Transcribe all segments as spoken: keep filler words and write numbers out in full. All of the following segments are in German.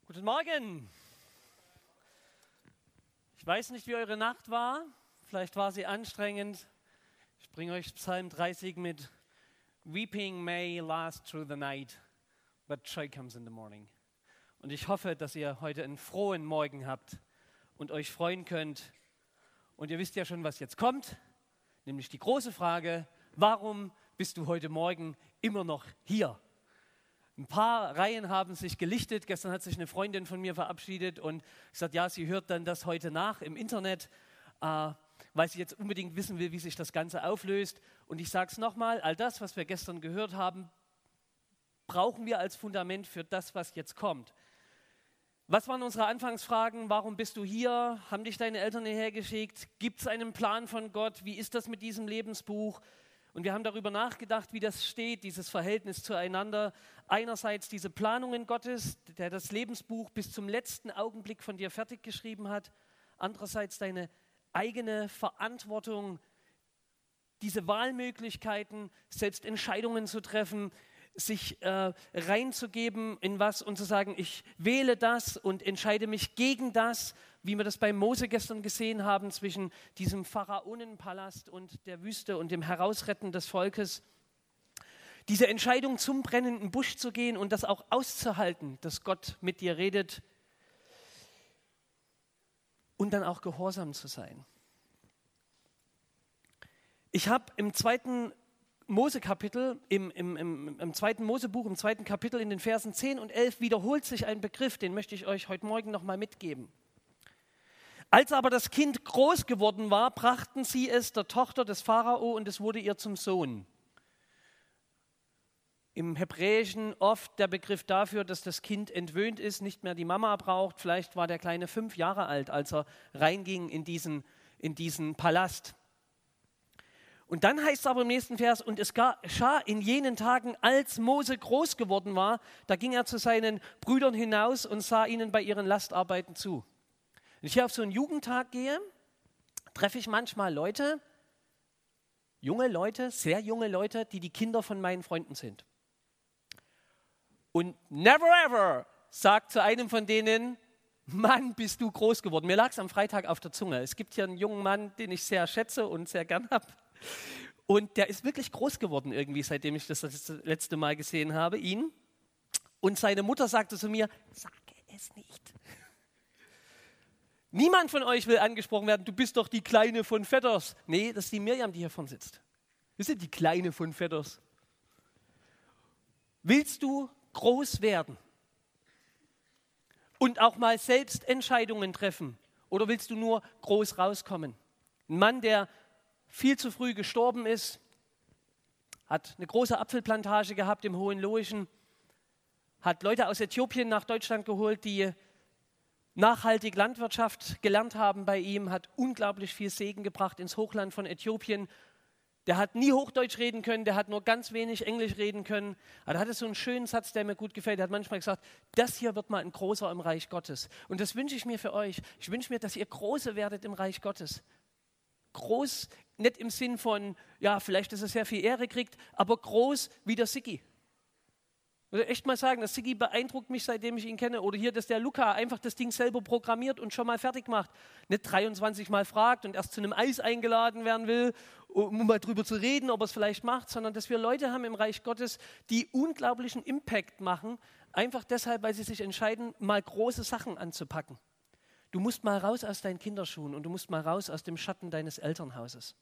Guten Morgen. Ich weiß nicht, wie eure Nacht war. Vielleicht war sie anstrengend. Ich bringe euch Psalm dreißig mit. Weeping may last through the night, but joy comes in the morning. Und ich hoffe, dass ihr heute einen frohen Morgen habt und euch freuen könnt. Und ihr wisst ja schon, was jetzt kommt, nämlich die große Frage, warum bist du heute Morgen immer noch hier? Ein paar Reihen haben sich gelichtet. Gestern hat sich eine Freundin von mir verabschiedet und gesagt, ja, sie hört dann das heute nach im Internet, äh, weil sie jetzt unbedingt wissen will, wie sich das Ganze auflöst. Und ich sage es nochmal, all das, was wir gestern gehört haben, brauchen wir als Fundament für das, was jetzt kommt. Was waren unsere Anfangsfragen? Warum bist du hier? Haben dich deine Eltern hierher geschickt? Gibt es einen Plan von Gott? Wie ist das mit diesem Lebensbuch? Und wir haben darüber nachgedacht, wie das steht, dieses Verhältnis zueinander. Einerseits diese Planungen Gottes, der das Lebensbuch bis zum letzten Augenblick von dir fertig geschrieben hat. Andererseits deine eigene Verantwortung, diese Wahlmöglichkeiten, selbst Entscheidungen zu treffen, sich äh, reinzugeben in was und zu sagen, ich wähle das und entscheide mich gegen das, wie wir das bei Mose gestern gesehen haben, zwischen diesem Pharaonenpalast und der Wüste und dem Herausretten des Volkes. Diese Entscheidung, zum brennenden Busch zu gehen und das auch auszuhalten, dass Gott mit dir redet und dann auch gehorsam zu sein. Ich habe im zweiten Mose-Kapitel, im, im, im, im zweiten Mosebuch, im zweiten Kapitel in den Versen zehn und elf wiederholt sich ein Begriff, den möchte ich euch heute Morgen nochmal mitgeben. Als aber das Kind groß geworden war, brachten sie es der Tochter des Pharao und es wurde ihr zum Sohn. Im Hebräischen oft der Begriff dafür, dass das Kind entwöhnt ist, nicht mehr die Mama braucht. Vielleicht war der Kleine fünf Jahre alt, als er reinging in diesen, in diesen Palast. Und dann heißt es aber im nächsten Vers, und es geschah in jenen Tagen, als Mose groß geworden war, da ging er zu seinen Brüdern hinaus und sah ihnen bei ihren Lastarbeiten zu. Wenn ich hier auf so einen Jugendtag gehe, treffe ich manchmal Leute, junge Leute, sehr junge Leute, die die Kinder von meinen Freunden sind. Und never ever sagt zu einem von denen, Mann, bist du groß geworden. Mir lag es am Freitag auf der Zunge. Es gibt hier einen jungen Mann, den ich sehr schätze und sehr gern habe. Und der ist wirklich groß geworden irgendwie, seitdem ich das das letzte Mal gesehen habe, ihn. Und seine Mutter sagte zu mir, sage es nicht. Niemand von euch will angesprochen werden, du bist doch die Kleine von Vetters. Nee, das ist die Mirjam, die hier vorne sitzt. Wir sind die Kleine von Vetters. Willst du groß werden? Und auch mal selbst Entscheidungen treffen? Oder willst du nur groß rauskommen? Ein Mann, der viel zu früh gestorben ist, hat eine große Apfelplantage gehabt im Hohenlohischen, hat Leute aus Äthiopien nach Deutschland geholt, die nachhaltig Landwirtschaft gelernt haben bei ihm, hat unglaublich viel Segen gebracht ins Hochland von Äthiopien. Der hat nie Hochdeutsch reden können, der hat nur ganz wenig Englisch reden können. Aber da hat es so einen schönen Satz, der mir gut gefällt. Er hat manchmal gesagt, das hier wird mal ein Großer im Reich Gottes. Und das wünsche ich mir für euch. Ich wünsche mir, dass ihr Große werdet im Reich Gottes. Groß, nicht im Sinn von, ja, vielleicht, dass er sehr viel Ehre kriegt, aber groß wie der Sigi. Ich muss echt mal sagen, der Sigi beeindruckt mich, seitdem ich ihn kenne. Oder hier, dass der Luca einfach das Ding selber programmiert und schon mal fertig macht. Nicht dreiundzwanzig Mal fragt und erst zu einem Eis eingeladen werden will, um mal drüber zu reden, ob er es vielleicht macht, sondern dass wir Leute haben im Reich Gottes, die unglaublichen Impact machen, einfach deshalb, weil sie sich entscheiden, mal große Sachen anzupacken. Du musst mal raus aus deinen Kinderschuhen und du musst mal raus aus dem Schatten deines Elternhauses.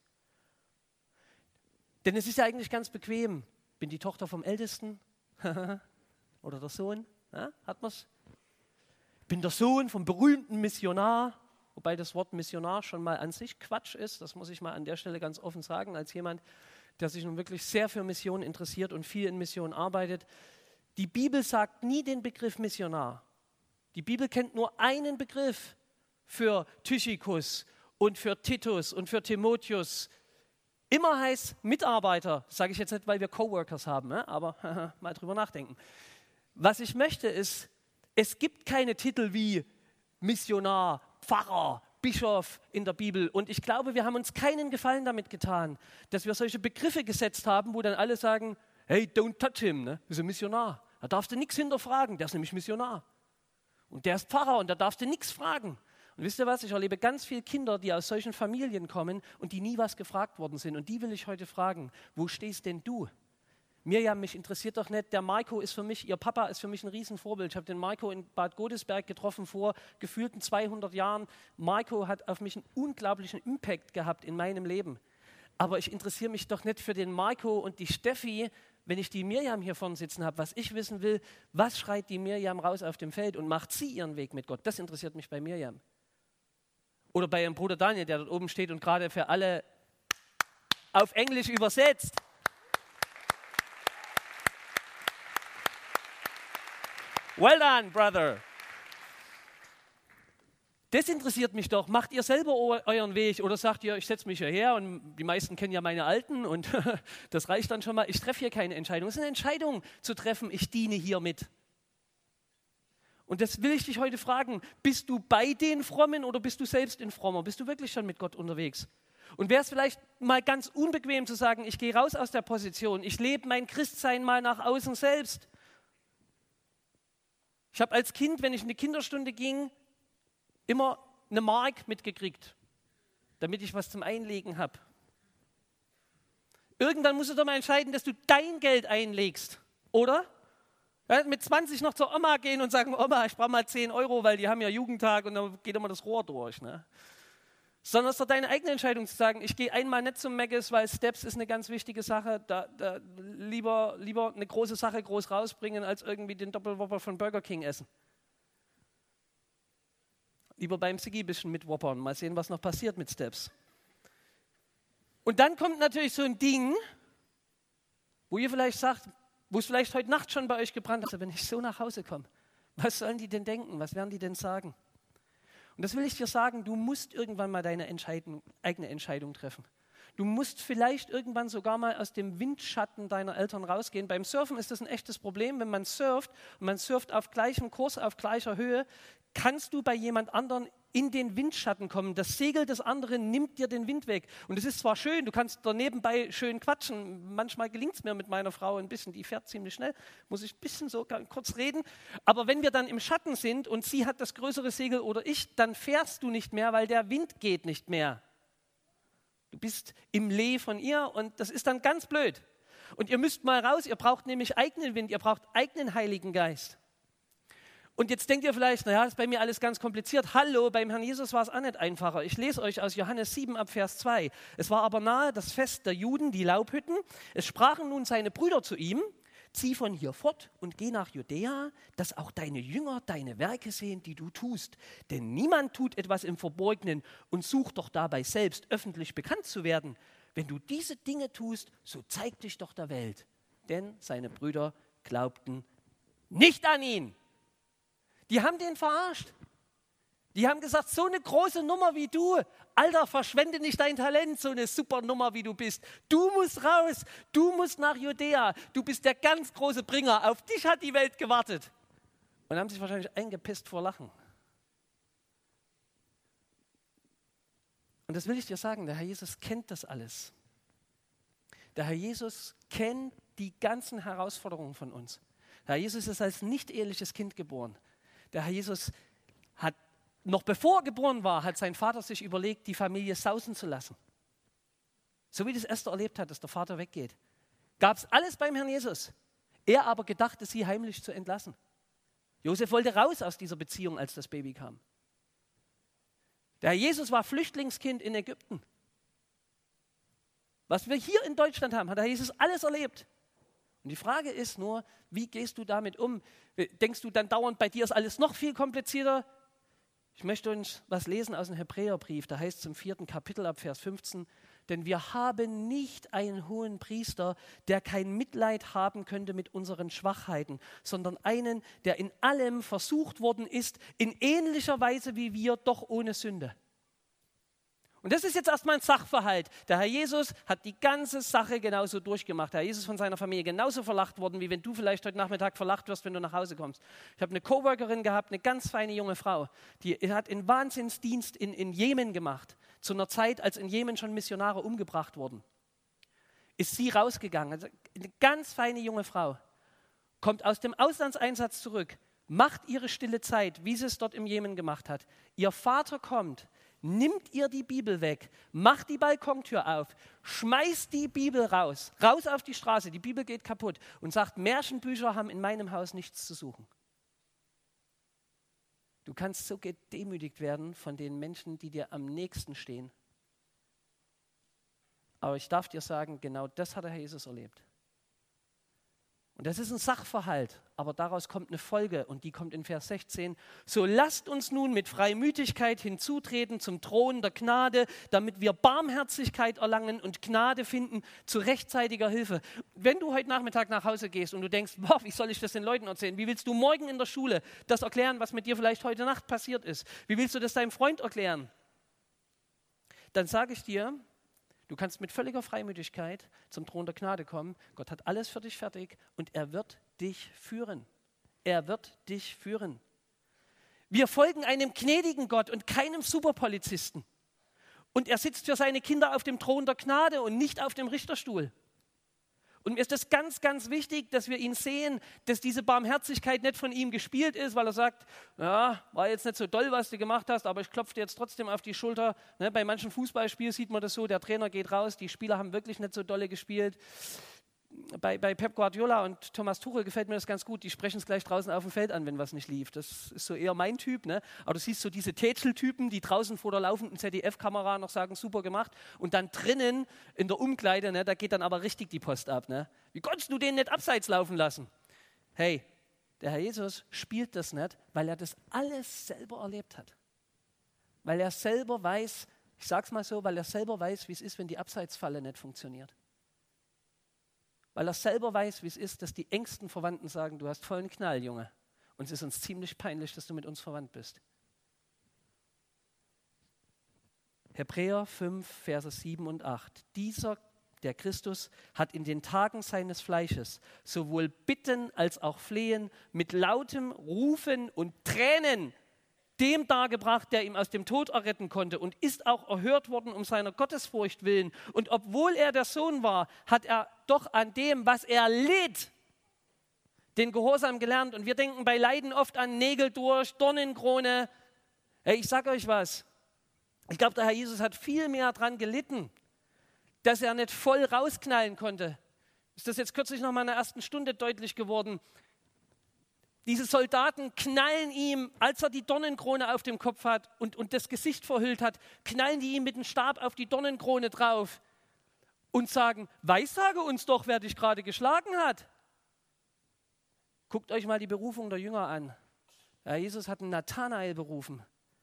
Denn es ist ja eigentlich ganz bequem. Bin die Tochter vom Ältesten oder der Sohn, ja, hat man's? Bin der Sohn vom berühmten Missionar, wobei das Wort Missionar schon mal an sich Quatsch ist, das muss ich mal an der Stelle ganz offen sagen, als jemand, der sich nun wirklich sehr für Mission interessiert und viel in Mission arbeitet. Die Bibel sagt nie den Begriff Missionar. Die Bibel kennt nur einen Begriff für Tychikus und für Titus und für Timotheus. Immer heißt Mitarbeiter, das sage ich jetzt nicht, weil wir Coworkers haben, aber mal drüber nachdenken. Was ich möchte ist, es gibt keine Titel wie Missionar, Pfarrer, Bischof in der Bibel. Und ich glaube, wir haben uns keinen Gefallen damit getan, dass wir solche Begriffe gesetzt haben, wo dann alle sagen, hey, don't touch him, ne? Das ist ein Missionar. Da darfst du nichts hinterfragen, der ist nämlich Missionar. Und der ist Pfarrer und da darfst du nichts fragen. Und wisst ihr was, ich erlebe ganz viele Kinder, die aus solchen Familien kommen und die nie was gefragt worden sind. Und die will ich heute fragen, wo stehst denn du? Mirjam, mich interessiert doch nicht, der Marco ist für mich, ihr Papa ist für mich ein Riesenvorbild. Ich habe den Marco in Bad Godesberg getroffen vor gefühlten zweihundert Jahren. Marco hat auf mich einen unglaublichen Impact gehabt in meinem Leben. Aber ich interessiere mich doch nicht für den Marco und die Steffi, wenn ich die Mirjam hier vorne sitzen habe. Was ich wissen will, was schreit die Mirjam raus auf dem Feld und macht sie ihren Weg mit Gott? Das interessiert mich bei Mirjam. Oder bei ihrem Bruder Daniel, der dort oben steht und gerade für alle auf Englisch übersetzt. Well done, brother. Das interessiert mich doch. Macht ihr selber euren Weg oder sagt ihr, ich setze mich hierher und die meisten kennen ja meine Alten und das reicht dann schon mal. Ich treffe hier keine Entscheidung. Es ist eine Entscheidung zu treffen, ich diene hier mit. Und das will ich dich heute fragen, bist du bei den Frommen oder bist du selbst ein Frommer? Bist du wirklich schon mit Gott unterwegs? Und wäre es vielleicht mal ganz unbequem zu sagen, ich gehe raus aus der Position, ich lebe mein Christsein mal nach außen selbst. Ich habe als Kind, wenn ich in die Kinderstunde ging, immer eine Mark mitgekriegt, damit ich was zum Einlegen habe. Irgendwann musst du doch mal entscheiden, dass du dein Geld einlegst, oder? Ja, mit zwanzig noch zur Oma gehen und sagen, Oma, ich brauche mal zehn Euro, weil die haben ja Jugendtag und dann geht immer das Rohr durch. Ne? Sondern es ist doch deine eigene Entscheidung zu sagen, ich gehe einmal nicht zum Mc's, weil Steps ist eine ganz wichtige Sache. Da, da lieber, lieber eine große Sache groß rausbringen, als irgendwie den Doppelwhopper von Burger King essen. Lieber beim Siggi ein bisschen mitwoppern, mal sehen, was noch passiert mit Steps. Und dann kommt natürlich so ein Ding, wo ihr vielleicht sagt, wo es vielleicht heute Nacht schon bei euch gebrannt hat, wenn ich so nach Hause komme, was sollen die denn denken, was werden die denn sagen? Und das will ich dir sagen, du musst irgendwann mal deine Entscheidung, eigene Entscheidung treffen. Du musst vielleicht irgendwann sogar mal aus dem Windschatten deiner Eltern rausgehen. Beim Surfen ist das ein echtes Problem, wenn man surft und man surft auf gleichem Kurs, auf gleicher Höhe, kannst du bei jemand anderen in den Windschatten kommen. Das Segel des anderen nimmt dir den Wind weg. Und es ist zwar schön, du kannst da nebenbei schön quatschen. Manchmal gelingt es mir mit meiner Frau ein bisschen, die fährt ziemlich schnell, muss ich ein bisschen so kurz reden. Aber wenn wir dann im Schatten sind und sie hat das größere Segel oder ich, dann fährst du nicht mehr, weil der Wind geht nicht mehr. Du bist im Lee von ihr und das ist dann ganz blöd. Und ihr müsst mal raus, ihr braucht nämlich eigenen Wind, ihr braucht eigenen Heiligen Geist. Und jetzt denkt ihr vielleicht, naja, das ist bei mir alles ganz kompliziert. Hallo, beim Herrn Jesus war es auch nicht einfacher. Ich lese euch aus Johannes sieben ab Vers zwei. Es war aber nahe das Fest der Juden, die Laubhütten. Es sprachen nun seine Brüder zu ihm, zieh von hier fort und geh nach Judäa, dass auch deine Jünger deine Werke sehen, die du tust. Denn niemand tut etwas im Verborgenen und sucht doch dabei selbst öffentlich bekannt zu werden. Wenn du diese Dinge tust, so zeig dich doch der Welt. Denn seine Brüder glaubten nicht an ihn. Die haben den verarscht. Die haben gesagt, so eine große Nummer wie du, Alter, verschwende nicht dein Talent, so eine super Nummer wie du bist. Du musst raus, du musst nach Judäa, du bist der ganz große Bringer, auf dich hat die Welt gewartet. Und haben sich wahrscheinlich eingepisst vor Lachen. Und das will ich dir sagen, der Herr Jesus kennt das alles. Der Herr Jesus kennt die ganzen Herausforderungen von uns. Der Herr Jesus ist als nicht-eheliches Kind geboren. Der Herr Jesus hat, noch bevor er geboren war, hat sein Vater sich überlegt, die Familie sausen zu lassen. So wie das Esther erlebt hat, dass der Vater weggeht. Gab es alles beim Herrn Jesus. Er aber gedachte, sie heimlich zu entlassen. Josef wollte raus aus dieser Beziehung, als das Baby kam. Der Herr Jesus war Flüchtlingskind in Ägypten. Was wir hier in Deutschland haben, hat der Herr Jesus alles erlebt. Und die Frage ist nur, wie gehst du damit um? Denkst du dann dauernd, bei dir ist alles noch viel komplizierter? Ich möchte uns was lesen aus dem Hebräerbrief, da heißt es im vierten Kapitel ab Vers fünfzehn, denn wir haben nicht einen hohen Priester, der kein Mitleid haben könnte mit unseren Schwachheiten, sondern einen, der in allem versucht worden ist, in ähnlicher Weise wie wir, doch ohne Sünde. Und das ist jetzt erstmal ein Sachverhalt. Der Herr Jesus hat die ganze Sache genauso durchgemacht. Der Herr Jesus ist von seiner Familie genauso verlacht worden, wie wenn du vielleicht heute Nachmittag verlacht wirst, wenn du nach Hause kommst. Ich habe eine Coworkerin gehabt, eine ganz feine junge Frau, die hat einen Wahnsinnsdienst in, in Jemen gemacht, zu einer Zeit, als in Jemen schon Missionare umgebracht wurden. Ist sie rausgegangen, also eine ganz feine junge Frau, kommt aus dem Auslandseinsatz zurück, macht ihre stille Zeit, wie sie es dort im Jemen gemacht hat. Ihr Vater kommt, nimmt ihr die Bibel weg, macht die Balkontür auf, schmeißt die Bibel raus, raus auf die Straße, die Bibel geht kaputt und sagt, Märchenbücher haben in meinem Haus nichts zu suchen. Du kannst so gedemütigt werden von den Menschen, die dir am nächsten stehen. Aber ich darf dir sagen, genau das hat der Herr Jesus erlebt. Und das ist ein Sachverhalt, aber daraus kommt eine Folge und die kommt in Vers sechzehn. So lasst uns nun mit Freimütigkeit hinzutreten zum Thron der Gnade, damit wir Barmherzigkeit erlangen und Gnade finden zu rechtzeitiger Hilfe. Wenn du heute Nachmittag nach Hause gehst und du denkst, boah, wie soll ich das den Leuten erzählen? Wie willst du morgen in der Schule das erklären, was mit dir vielleicht heute Nacht passiert ist? Wie willst du das deinem Freund erklären? Dann sage ich dir, du kannst mit völliger Freimütigkeit zum Thron der Gnade kommen. Gott hat alles für dich fertig und er wird dich führen. Er wird dich führen. Wir folgen einem gnädigen Gott und keinem Superpolizisten. Und er sitzt für seine Kinder auf dem Thron der Gnade und nicht auf dem Richterstuhl. Und mir ist das ganz, ganz wichtig, dass wir ihn sehen, dass diese Barmherzigkeit nicht von ihm gespielt ist, weil er sagt, ja, war jetzt nicht so doll, was du gemacht hast, aber ich klopfe dir jetzt trotzdem auf die Schulter. Ne, bei manchen Fußballspielen sieht man das so, der Trainer geht raus, die Spieler haben wirklich nicht so dolle gespielt. Bei, bei Pep Guardiola und Thomas Tuchel gefällt mir das ganz gut, die sprechen es gleich draußen auf dem Feld an, wenn was nicht lief. Das ist so eher mein Typ. Ne? Aber du siehst so diese Tätscheltypen, die draußen vor der laufenden Z D F-Kamera noch sagen, super gemacht. Und dann drinnen in der Umkleide, ne, da geht dann aber richtig die Post ab. Ne? Wie konntest du den nicht abseits laufen lassen? Hey, der Herr Jesus spielt das nicht, weil er das alles selber erlebt hat. Weil er selber weiß, ich sag's mal so, weil er selber weiß, wie es ist, wenn die Abseitsfalle nicht funktioniert. Weil er selber weiß, wie es ist, dass die engsten Verwandten sagen, du hast vollen Knall, Junge. Und es ist uns ziemlich peinlich, dass du mit uns verwandt bist. Hebräer fünf, Verse sieben und acht. Dieser, der Christus, hat in den Tagen seines Fleisches sowohl Bitten als auch Flehen mit lautem Rufen und Tränen dem dargebracht, der ihm aus dem Tod erretten konnte und ist auch erhört worden um seiner Gottesfurcht willen. Und obwohl er der Sohn war, hat er doch an dem, was er litt, den Gehorsam gelernt. Und wir denken bei Leiden oft an Nägel durch, Dornenkrone. Hey, ich sage euch was. Ich glaube, der Herr Jesus hat viel mehr daran gelitten, dass er nicht voll rausknallen konnte. Ist das jetzt kürzlich noch mal in der ersten Stunde deutlich geworden? Diese Soldaten knallen ihm, als er die Dornenkrone auf dem Kopf hat und, und das Gesicht verhüllt hat, knallen die ihm mit dem Stab auf die Dornenkrone drauf und sagen, weissage uns doch, wer dich gerade geschlagen hat. Guckt euch mal die Berufung der Jünger an. Ja, Jesus hat einen Nathanael berufen.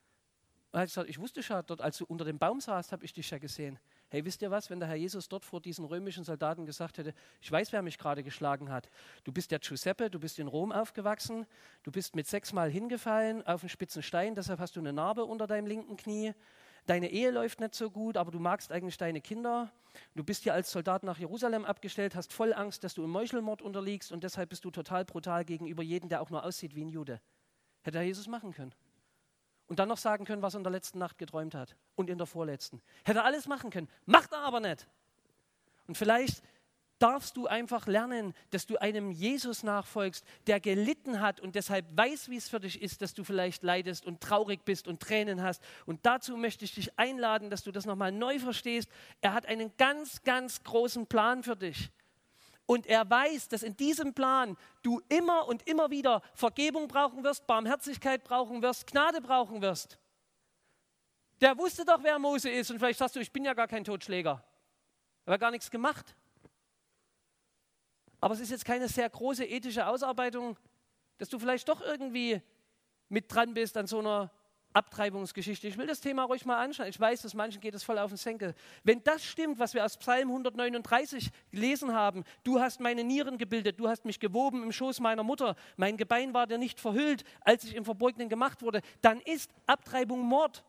Er hat gesagt, ich wusste schon, dort, als du unter dem Baum saßt, habe ich dich ja gesehen. Hey, wisst ihr was, wenn der Herr Jesus dort vor diesen römischen Soldaten gesagt hätte, ich weiß, wer mich gerade geschlagen hat. Du bist der Giuseppe, du bist in Rom aufgewachsen, du bist mit sechsmal hingefallen auf einen spitzen Stein, deshalb hast du eine Narbe unter deinem linken Knie. Deine Ehe läuft nicht so gut, aber du magst eigentlich deine Kinder. Du bist hier als Soldat nach Jerusalem abgestellt, hast voll Angst, dass du im Meuchelmord unterliegst und deshalb bist du total brutal gegenüber jedem, der auch nur aussieht wie ein Jude. Hätte der Herr Jesus machen können. Und dann noch sagen können, was er in der letzten Nacht geträumt hat und in der vorletzten. Hätte er alles machen können, macht er aber nicht. Und vielleicht darfst du einfach lernen, dass du einem Jesus nachfolgst, der gelitten hat und deshalb weiß, wie es für dich ist, dass du vielleicht leidest und traurig bist und Tränen hast. Und dazu möchte ich dich einladen, dass du das nochmal neu verstehst. Er hat einen ganz, ganz großen Plan für dich. Und er weiß, dass in diesem Plan du immer und immer wieder Vergebung brauchen wirst, Barmherzigkeit brauchen wirst, Gnade brauchen wirst. Der wusste doch, wer Mose ist. Und vielleicht sagst du, ich bin ja gar kein Totschläger. Er hat gar nichts gemacht. Aber es ist jetzt keine sehr große ethische Ausarbeitung, dass du vielleicht doch irgendwie mit dran bist an so einer Abtreibungsgeschichte. Ich will das Thema ruhig mal anschauen. Ich weiß, dass manchen geht es voll auf den Senkel. Wenn das stimmt, was wir aus Psalm hundertneununddreißig gelesen haben, du hast meine Nieren gebildet, du hast mich gewoben im Schoß meiner Mutter, mein Gebein war dir nicht verhüllt, als ich im Verborgenen gemacht wurde, dann ist Abtreibung Mord.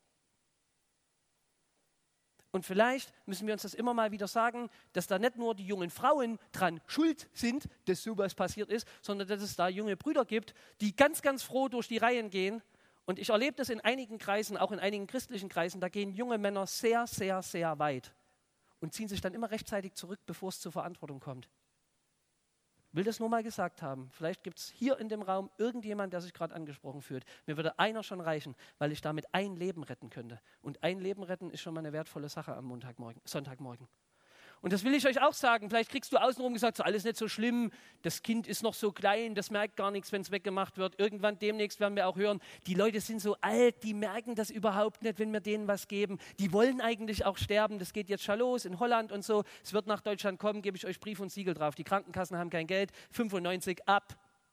Und vielleicht müssen wir uns das immer mal wieder sagen, dass da nicht nur die jungen Frauen dran schuld sind, dass sowas passiert ist, sondern dass es da junge Brüder gibt, die ganz, ganz froh durch die Reihen gehen. Und ich erlebe das in einigen Kreisen, auch in einigen christlichen Kreisen, da gehen junge Männer sehr, sehr, sehr weit und ziehen sich dann immer rechtzeitig zurück, bevor es zur Verantwortung kommt. Will das nur mal gesagt haben. Vielleicht gibt es hier in dem Raum irgendjemand, der sich gerade angesprochen fühlt. Mir würde einer schon reichen, weil ich damit ein Leben retten könnte. Und ein Leben retten ist schon mal eine wertvolle Sache am Montagmorgen, Sonntagmorgen. Und das will ich euch auch sagen. Vielleicht kriegst du außenrum gesagt, so alles nicht so schlimm. Das Kind ist noch so klein, das merkt gar nichts, wenn es weggemacht wird. Irgendwann demnächst werden wir auch hören, die Leute sind so alt, die merken das überhaupt nicht, wenn wir denen was geben. Die wollen eigentlich auch sterben. Das geht jetzt schon los in Holland und so. Es wird nach Deutschland kommen, gebe ich euch Brief und Siegel drauf. Die Krankenkassen haben kein Geld. fünfundneunzig ab.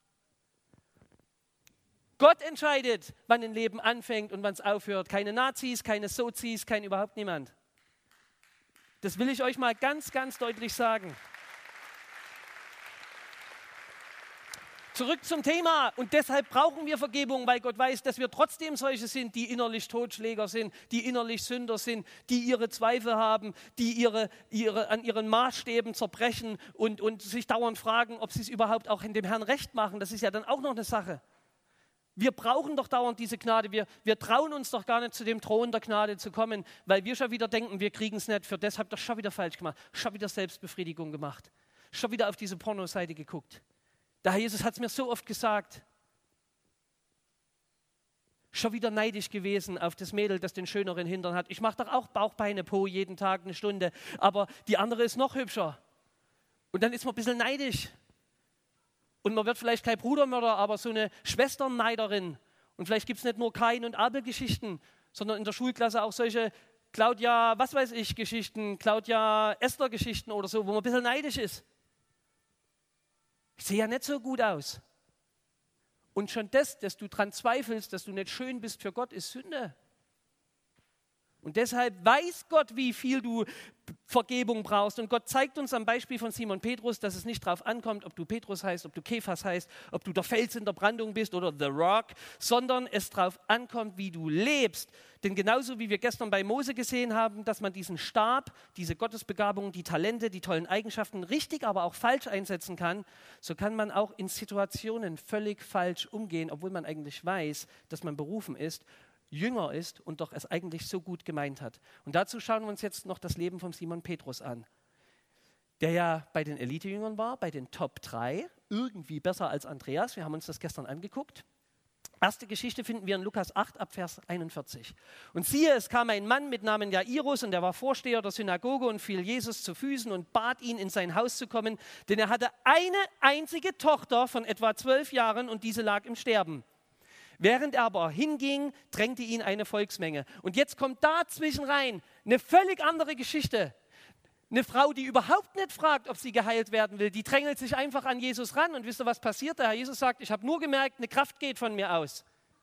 Gott entscheidet, wann ein Leben anfängt und wann es aufhört. Keine Nazis, keine Sozis, kein überhaupt niemand. Das will ich euch mal ganz, ganz deutlich sagen. Zurück zum Thema. Und deshalb brauchen wir Vergebung, weil Gott weiß, dass wir trotzdem solche sind, die innerlich Totschläger sind, die innerlich Sünder sind, die ihre Zweifel haben, die ihre, ihre, an ihren Maßstäben zerbrechen und, und sich dauernd fragen, ob sie es überhaupt auch in dem Herrn recht machen. Das ist ja dann auch noch eine Sache. Wir brauchen doch dauernd diese Gnade. Wir, wir trauen uns doch gar nicht, zu dem Thron der Gnade zu kommen, weil wir schon wieder denken, wir kriegen es nicht. Für das habt ihr schon wieder falsch gemacht, schon wieder Selbstbefriedigung gemacht, schon wieder auf diese Pornoseite geguckt. Der Herr Jesus hat es mir so oft gesagt. Schon wieder neidisch gewesen auf das Mädel, das den schöneren Hintern hat. Ich mache doch auch Bauchbeine, Po jeden Tag eine Stunde, aber die andere ist noch hübscher. Und dann ist man ein bisschen neidisch. Und man wird vielleicht kein Brudermörder, aber so eine Schwesternneiderin. Und vielleicht gibt es nicht nur Kain- und Abel-Geschichten, sondern in der Schulklasse auch solche Claudia, was weiß ich, Geschichten, Claudia Esther-Geschichten oder so, wo man ein bisschen neidisch ist. Ich sehe ja nicht so gut aus. Und schon das, dass du dran zweifelst, dass du nicht schön bist für Gott, ist Sünde. Und deshalb weiß Gott, wie viel du Vergebung brauchst. Und Gott zeigt uns am Beispiel von Simon Petrus, dass es nicht darauf ankommt, ob du Petrus heißt, ob du Kephas heißt, ob du der Fels in der Brandung bist oder The Rock, sondern es darauf ankommt, wie du lebst. Denn genauso wie wir gestern bei Mose gesehen haben, dass man diesen Stab, diese Gottesbegabung, die Talente, die tollen Eigenschaften richtig, aber auch falsch einsetzen kann, so kann man auch in Situationen völlig falsch umgehen, obwohl man eigentlich weiß, dass man berufen ist, Jünger ist und doch es eigentlich so gut gemeint hat. Und dazu schauen wir uns jetzt noch das Leben von Simon Petrus an, der ja bei den Elite-Jüngern war, bei den Top drei, irgendwie besser als Andreas. Wir haben uns das gestern angeguckt. Erste Geschichte finden wir in Lukas acht ab Vers einundvierzig. Und siehe, es kam ein Mann mit Namen Jairus und der war Vorsteher der Synagoge und fiel Jesus zu Füßen und bat ihn, in sein Haus zu kommen, denn er hatte eine einzige Tochter von etwa zwölf Jahren und diese lag im Sterben. Während er aber hinging, drängte ihn eine Volksmenge. Und jetzt kommt dazwischen rein eine völlig andere Geschichte. Eine Frau, die überhaupt nicht fragt, ob sie geheilt werden will, die drängelt sich einfach an Jesus ran. Und wisst ihr, was passiert? Der Herr Jesus sagt, ich habe nur gemerkt, eine Kraft geht von mir aus.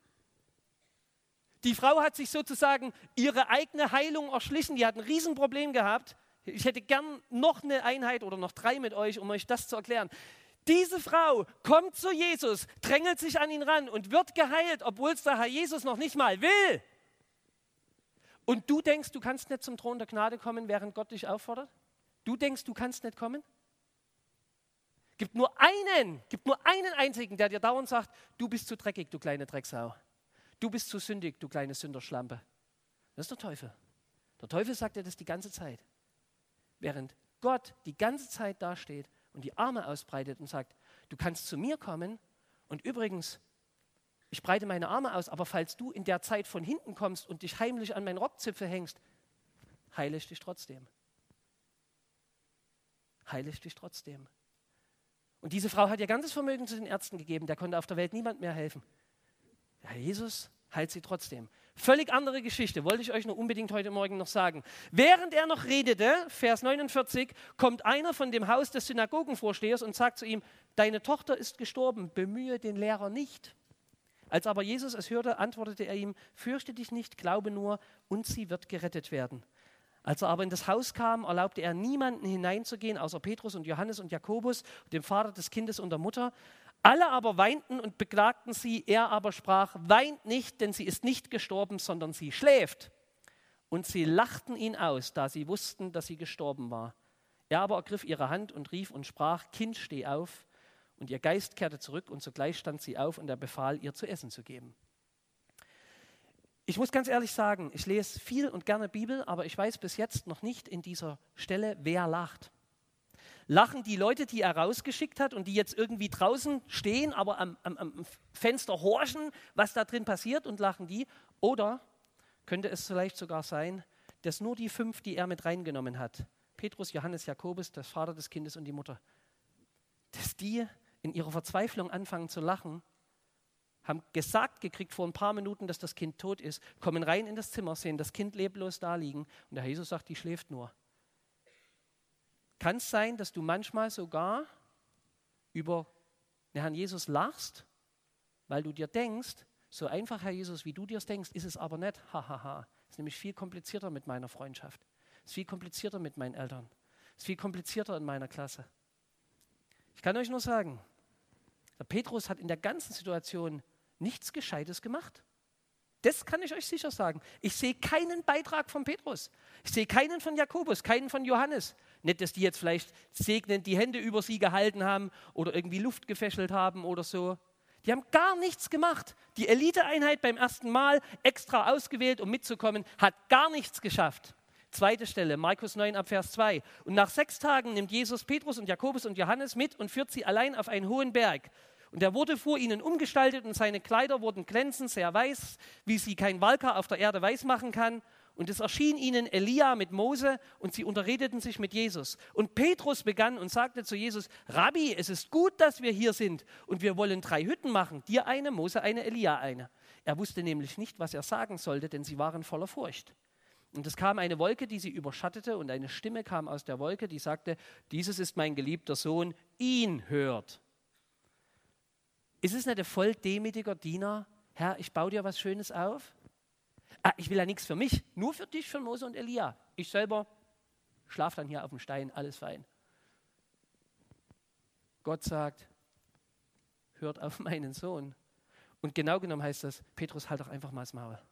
Die Frau hat sich sozusagen ihre eigene Heilung erschlichen. Die hat ein Riesenproblem gehabt. Ich hätte gern noch eine Einheit oder noch drei mit euch, um euch das zu erklären. Diese Frau kommt zu Jesus, drängelt sich an ihn ran und wird geheilt, obwohl es der Herr Jesus noch nicht mal will. Und du denkst, du kannst nicht zum Thron der Gnade kommen, während Gott dich auffordert? Du denkst, du kannst nicht kommen? Gibt nur einen, gibt nur einen einzigen, der dir dauernd sagt, du bist zu dreckig, du kleine Drecksau. Du bist zu sündig, du kleine Sünderschlampe. Das ist der Teufel. Der Teufel sagt dir das die ganze Zeit. Während Gott die ganze Zeit dasteht und die Arme ausbreitet und sagt, du kannst zu mir kommen und übrigens, ich breite meine Arme aus, aber falls du in der Zeit von hinten kommst und dich heimlich an meinen Rockzipfel hängst, heile ich dich trotzdem. Heile ich dich trotzdem. Und diese Frau hat ihr ganzes Vermögen zu den Ärzten gegeben, der konnte auf der Welt niemand mehr helfen. Der Herr Jesus heilt sie trotzdem. Völlig andere Geschichte, wollte ich euch nur unbedingt heute Morgen noch sagen. Während er noch redete, Vers neunundvierzig, kommt einer von dem Haus des Synagogenvorstehers und sagt zu ihm, deine Tochter ist gestorben, bemühe den Lehrer nicht. Als aber Jesus es hörte, antwortete er ihm, fürchte dich nicht, glaube nur, und sie wird gerettet werden. Als er aber in das Haus kam, erlaubte er niemanden hineinzugehen, außer Petrus und Johannes und Jakobus, dem Vater des Kindes und der Mutter. Alle aber weinten und beklagten sie, er aber sprach, weint nicht, denn sie ist nicht gestorben, sondern sie schläft. Und sie lachten ihn aus, da sie wussten, dass sie gestorben war. Er aber ergriff ihre Hand und rief und sprach, Kind, steh auf. Und ihr Geist kehrte zurück und sogleich stand sie auf und er befahl, ihr zu essen zu geben. Ich muss ganz ehrlich sagen, ich lese viel und gerne Bibel, aber ich weiß bis jetzt noch nicht in dieser Stelle, wer lacht. Lachen die Leute, die er rausgeschickt hat und die jetzt irgendwie draußen stehen, aber am, am, am Fenster horchen, was da drin passiert, und lachen die? Oder könnte es vielleicht sogar sein, dass nur die fünf, die er mit reingenommen hat, Petrus, Johannes, Jakobus, der Vater des Kindes und die Mutter, dass die in ihrer Verzweiflung anfangen zu lachen, haben gesagt gekriegt vor ein paar Minuten, dass das Kind tot ist, kommen rein in das Zimmer, sehen das Kind leblos da liegen und der Herr Jesus sagt, die schläft nur. Kann es sein, dass du manchmal sogar über den Herrn Jesus lachst, weil du dir denkst, so einfach, Herr Jesus, wie du dir denkst, ist es aber nicht. Hahaha. Ha, ha. Ist nämlich viel komplizierter mit meiner Freundschaft. Ist viel komplizierter mit meinen Eltern. Ist viel komplizierter in meiner Klasse. Ich kann euch nur sagen, der Petrus hat in der ganzen Situation nichts Gescheites gemacht. Das kann ich euch sicher sagen. Ich sehe keinen Beitrag von Petrus. Ich sehe keinen von Jakobus, keinen von Johannes. Nicht, dass die jetzt vielleicht segnend die Hände über sie gehalten haben oder irgendwie Luft gefächelt haben oder so. Die haben gar nichts gemacht. Die Eliteeinheit beim ersten Mal, extra ausgewählt, um mitzukommen, hat gar nichts geschafft. Zweite Stelle, Markus neun ab Vers zwei. Und nach sechs Tagen nimmt Jesus Petrus und Jakobus und Johannes mit und führt sie allein auf einen hohen Berg. Und er wurde vor ihnen umgestaltet und seine Kleider wurden glänzend, sehr weiß, wie sie kein Walker auf der Erde weiß machen kann. Und es erschien ihnen Elia mit Mose und sie unterredeten sich mit Jesus. Und Petrus begann und sagte zu Jesus, Rabbi, es ist gut, dass wir hier sind und wir wollen drei Hütten machen, dir eine, Mose eine, Elia eine. Er wusste nämlich nicht, was er sagen sollte, denn sie waren voller Furcht. Und es kam eine Wolke, die sie überschattete und eine Stimme kam aus der Wolke, die sagte, dieses ist mein geliebter Sohn, ihn hört. Ist es nicht ein voll demütiger Diener? Herr, ich baue dir was Schönes auf. Ah, ich will ja nichts für mich, nur für dich, für Mose und Elia. Ich selber schlafe dann hier auf dem Stein, alles fein. Gott sagt, hört auf meinen Sohn. Und genau genommen heißt das, Petrus, halt doch einfach mal das Maul.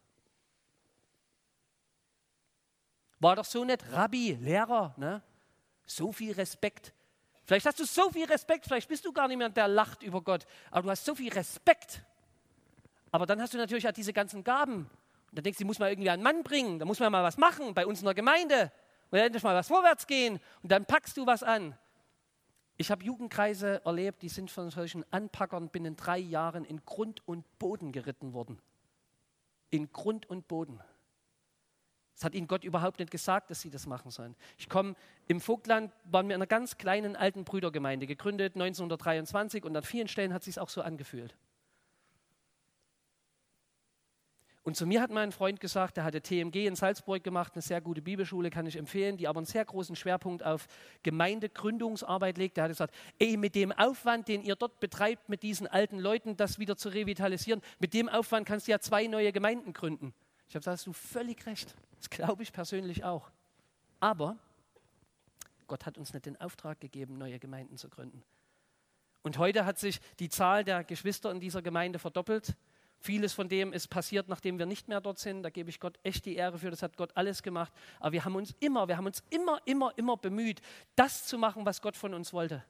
War doch so nett, Rabbi, Lehrer, ne? So viel Respekt. Vielleicht hast du so viel Respekt, vielleicht bist du gar nicht mehr der lacht über Gott, aber du hast so viel Respekt. Aber dann hast du natürlich auch diese ganzen Gaben. Und dann denkst du, die muss man irgendwie an einen Mann bringen, da muss man mal was machen bei uns in der Gemeinde und dann endlich mal was vorwärts gehen und dann packst du was an. Ich habe Jugendkreise erlebt, die sind von solchen Anpackern binnen drei Jahren in Grund und Boden geritten worden. In Grund und Boden. Das hat ihnen Gott überhaupt nicht gesagt, dass sie das machen sollen. Ich komme, im Vogtland waren wir in einer ganz kleinen alten Brüdergemeinde, gegründet neunzehnhundertdreiundzwanzig und an vielen Stellen hat es sich auch so angefühlt. Und zu mir hat mein Freund gesagt, der hatte T M G in Salzburg gemacht, eine sehr gute Bibelschule, kann ich empfehlen, die aber einen sehr großen Schwerpunkt auf Gemeindegründungsarbeit legt. Der hat gesagt, ey, mit dem Aufwand, den ihr dort betreibt, mit diesen alten Leuten, das wieder zu revitalisieren, mit dem Aufwand kannst du ja zwei neue Gemeinden gründen. Ich habe gesagt, hast du völlig recht. Das glaube ich persönlich auch. Aber Gott hat uns nicht den Auftrag gegeben, neue Gemeinden zu gründen. Und heute hat sich die Zahl der Geschwister in dieser Gemeinde verdoppelt. Vieles von dem ist passiert, nachdem wir nicht mehr dort sind. Da gebe ich Gott echt die Ehre für, das hat Gott alles gemacht. Aber wir haben uns immer, wir haben uns immer, immer, immer bemüht, das zu machen, was Gott von uns wollte.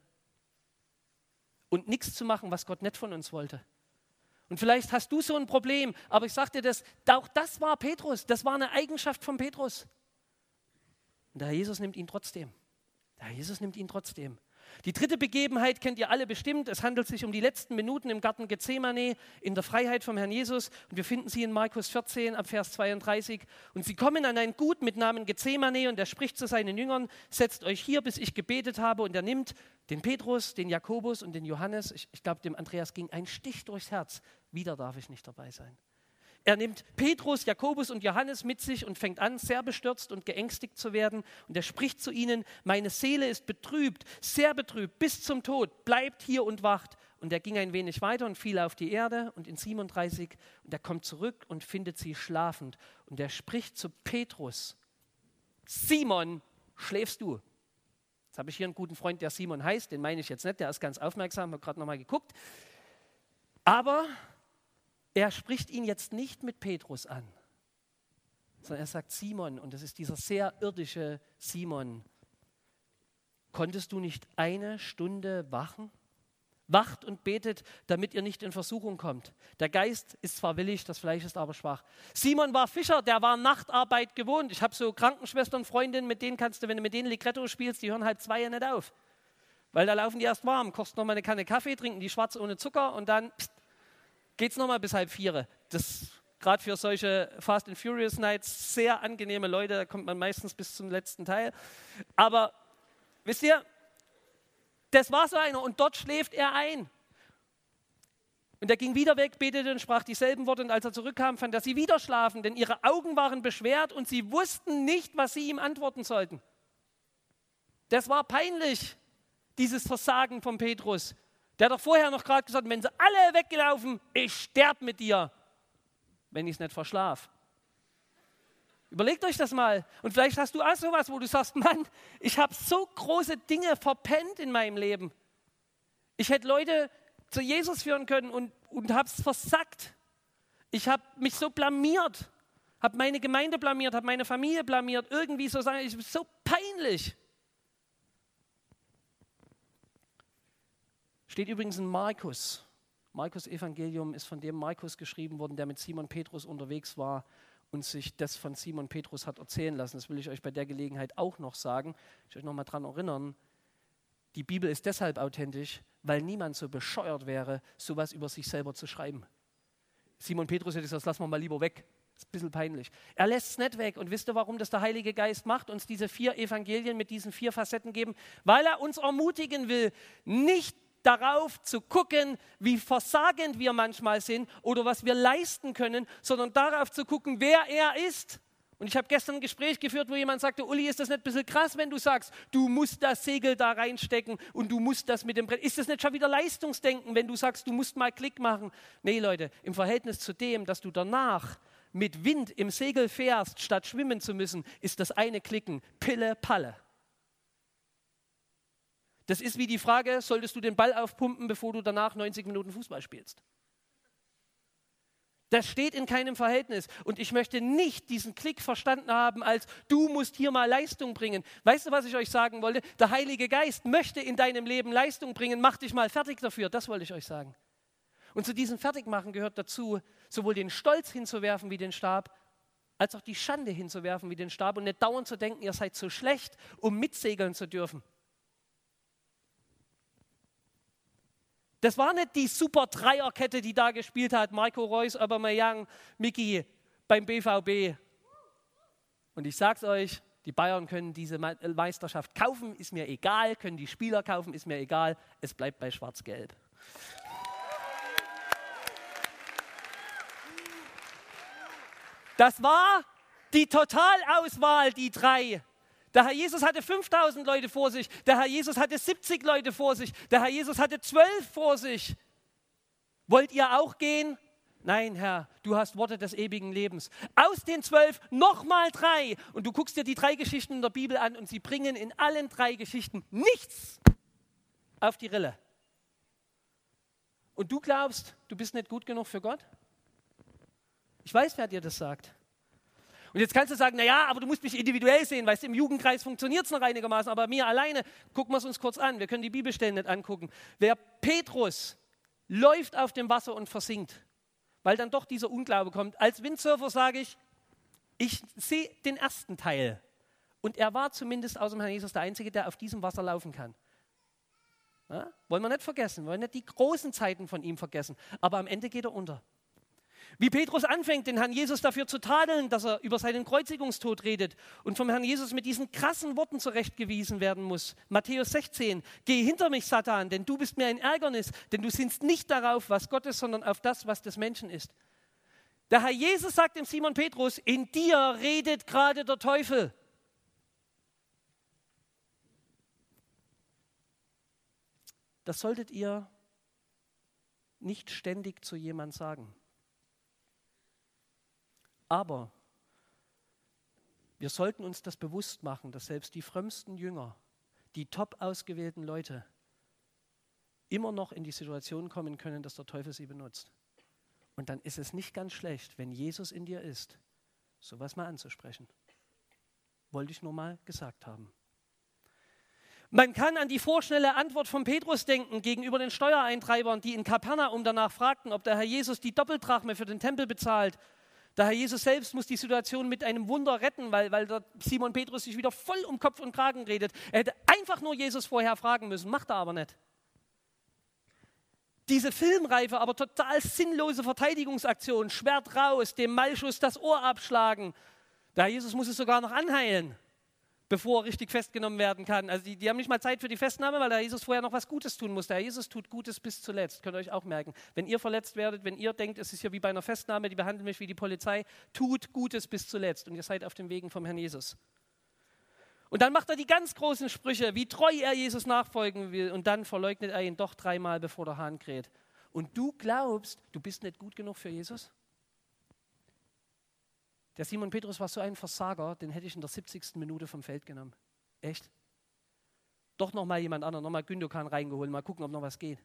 Und nichts zu machen, was Gott nicht von uns wollte. Und vielleicht hast du so ein Problem, aber ich sage dir das, auch das war Petrus, das war eine Eigenschaft von Petrus. Und der Herr Jesus nimmt ihn trotzdem. Der Herr Jesus nimmt ihn trotzdem. Die dritte Begebenheit kennt ihr alle bestimmt. Es handelt sich um die letzten Minuten im Garten Gethsemane in der Freiheit vom Herrn Jesus. Und wir finden sie in Markus vierzehn ab Vers zweiunddreißig. Und sie kommen an ein Gut mit Namen Gethsemane und er spricht zu seinen Jüngern, setzt euch hier, bis ich gebetet habe. Und er nimmt den Petrus, den Jakobus und den Johannes. Ich, ich glaube, dem Andreas ging ein Stich durchs Herz. Wieder darf ich nicht dabei sein. Er nimmt Petrus, Jakobus und Johannes mit sich und fängt an, sehr bestürzt und geängstigt zu werden. Und er spricht zu ihnen, meine Seele ist betrübt, sehr betrübt, bis zum Tod. Bleibt hier und wacht. Und er ging ein wenig weiter und fiel auf die Erde. Und in siebenunddreißig, und er kommt zurück und findet sie schlafend. Und er spricht zu Petrus, Simon, schläfst du? Jetzt habe ich hier einen guten Freund, der Simon heißt. Den meine ich jetzt nicht, der ist ganz aufmerksam, habe gerade nochmal geguckt. Aber er spricht ihn jetzt nicht mit Petrus an, sondern er sagt Simon, und das ist dieser sehr irdische Simon. Konntest du nicht eine Stunde wachen? Wacht und betet, damit ihr nicht in Versuchung kommt. Der Geist ist zwar willig, das Fleisch ist aber schwach. Simon war Fischer, der war Nachtarbeit gewohnt. Ich habe so Krankenschwestern, Freundinnen, mit denen kannst du, wenn du mit denen Ligretto spielst, die hören halb zwei ja nicht auf. Weil da laufen die erst warm, kochst noch mal eine Kanne Kaffee, trinken die schwarz ohne Zucker und dann geht es noch mal bis halb vier. Das gerade für solche Fast and Furious Nights sehr angenehme Leute, da kommt man meistens bis zum letzten Teil. Aber wisst ihr, das war so einer und dort schläft er ein. Und er ging wieder weg, betete und sprach dieselben Worte und als er zurückkam, fand er sie wieder schlafen, denn ihre Augen waren beschwert und sie wussten nicht, was sie ihm antworten sollten. Das war peinlich, dieses Versagen von Petrus. Der hat doch vorher noch gerade gesagt, wenn sie alle weggelaufen, ich sterbe mit dir, wenn ich es nicht verschlaf. Überlegt euch das mal. Und vielleicht hast du auch sowas, wo du sagst, Mann, ich habe so große Dinge verpennt in meinem Leben. Ich hätte Leute zu Jesus führen können und, und habe es versackt. Ich habe mich so blamiert, habe meine Gemeinde blamiert, habe meine Familie blamiert, irgendwie so sagen, ich bin so peinlich. Steht übrigens in Markus. Markus Evangelium ist von dem Markus geschrieben worden, der mit Simon Petrus unterwegs war und sich das von Simon Petrus hat erzählen lassen. Das will ich euch bei der Gelegenheit auch noch sagen. Ich will euch noch mal daran erinnern, die Bibel ist deshalb authentisch, weil niemand so bescheuert wäre, sowas über sich selber zu schreiben. Simon Petrus hätte gesagt, das lassen wir mal lieber weg. Das ist ein bisschen peinlich. Er lässt es nicht weg. Und wisst ihr, warum das der Heilige Geist macht? Uns diese vier Evangelien mit diesen vier Facetten geben? Weil er uns ermutigen will, nicht darauf zu gucken, wie versagend wir manchmal sind oder was wir leisten können, sondern darauf zu gucken, wer er ist. Und ich habe gestern ein Gespräch geführt, wo jemand sagte, Uli, ist das nicht ein bisschen krass, wenn du sagst, du musst das Segel da reinstecken und du musst das mit dem Brett. Ist das nicht schon wieder Leistungsdenken, wenn du sagst, du musst mal Klick machen? Nee, Leute, im Verhältnis zu dem, dass du danach mit Wind im Segel fährst, statt schwimmen zu müssen, ist das eine Klicken Pille Palle. Das ist wie die Frage, solltest du den Ball aufpumpen, bevor du danach neunzig Minuten Fußball spielst? Das steht in keinem Verhältnis. Und ich möchte nicht diesen Klick verstanden haben, als du musst hier mal Leistung bringen. Weißt du, was ich euch sagen wollte? Der Heilige Geist möchte in deinem Leben Leistung bringen. Mach dich mal fertig dafür. Das wollte ich euch sagen. Und zu diesem Fertigmachen gehört dazu, sowohl den Stolz hinzuwerfen wie den Stab, als auch die Schande hinzuwerfen wie den Stab und nicht dauernd zu denken, ihr seid so schlecht, um mitsegeln zu dürfen. Das war nicht die super Dreierkette, die da gespielt hat. Marco Reus, Aubameyang, Mickey beim B V B. Und ich sag's euch, die Bayern können diese Meisterschaft kaufen, ist mir egal. Können die Spieler kaufen, ist mir egal. Es bleibt bei Schwarz-Gelb. Das war die Totalauswahl, die drei. Der Herr Jesus hatte fünftausend Leute vor sich, der Herr Jesus hatte siebzig Leute vor sich, der Herr Jesus hatte zwölf vor sich. Wollt ihr auch gehen? Nein, Herr, du hast Worte des ewigen Lebens. Aus den zwölf nochmal drei. Und du guckst dir die drei Geschichten in der Bibel an und sie bringen in allen drei Geschichten nichts auf die Rille. Und du glaubst, du bist nicht gut genug für Gott? Ich weiß, wer dir das sagt. Und jetzt kannst du sagen, naja, aber du musst mich individuell sehen, weißt du, im Jugendkreis funktioniert es noch einigermaßen, aber mir alleine, gucken wir es uns kurz an, wir können die Bibelstellen nicht angucken. Wer Petrus läuft auf dem Wasser und versinkt, weil dann doch dieser Unglaube kommt. Als Windsurfer sage ich, ich sehe den ersten Teil. Und er war zumindest außer dem Herrn Jesus der Einzige, der auf diesem Wasser laufen kann. Ja? Wollen wir nicht vergessen, wollen nicht die großen Zeiten von ihm vergessen, aber am Ende geht er unter. Wie Petrus anfängt, den Herrn Jesus dafür zu tadeln, dass er über seinen Kreuzigungstod redet und vom Herrn Jesus mit diesen krassen Worten zurechtgewiesen werden muss. Matthäus sechzehn, geh hinter mich, Satan, denn du bist mir ein Ärgernis, denn du sinnst nicht darauf, was Gott ist, sondern auf das, was des Menschen ist. Der Herr Jesus sagt dem Simon Petrus, in dir redet gerade der Teufel. Das solltet ihr nicht ständig zu jemandem sagen. Aber wir sollten uns das bewusst machen, dass selbst die frömmsten Jünger, die top ausgewählten Leute, immer noch in die Situation kommen können, dass der Teufel sie benutzt. Und dann ist es nicht ganz schlecht, wenn Jesus in dir ist, sowas mal anzusprechen. Wollte ich nur mal gesagt haben. Man kann an die vorschnelle Antwort von Petrus denken gegenüber den Steuereintreibern, die in Kapernaum danach fragten, ob der Herr Jesus die Doppeldrachme für den Tempel bezahlt. Der Herr Jesus selbst muss die Situation mit einem Wunder retten, weil, weil der Simon Petrus sich wieder voll um Kopf und Kragen redet. Er hätte einfach nur Jesus vorher fragen müssen, macht er aber nicht. Diese filmreife, aber total sinnlose Verteidigungsaktion, Schwert raus, dem Malchus das Ohr abschlagen. Der Herr Jesus muss es sogar noch anheilen, bevor er richtig festgenommen werden kann. Also die, die haben nicht mal Zeit für die Festnahme, weil der Herr Jesus vorher noch was Gutes tun muss. Der Herr Jesus tut Gutes bis zuletzt, könnt ihr euch auch merken. Wenn ihr verletzt werdet, wenn ihr denkt, es ist ja wie bei einer Festnahme, die behandeln mich wie die Polizei, tut Gutes bis zuletzt und ihr seid auf dem Wegen vom Herrn Jesus. Und dann macht er die ganz großen Sprüche, wie treu er Jesus nachfolgen will und dann verleugnet er ihn doch dreimal, bevor der Hahn kräht. Und du glaubst, du bist nicht gut genug für Jesus? Der Simon Petrus war so ein Versager, den hätte ich in der siebzigsten Minute vom Feld genommen. Echt? Doch noch mal jemand anderen, noch mal Gündogan reingeholt, mal gucken, ob noch was geht.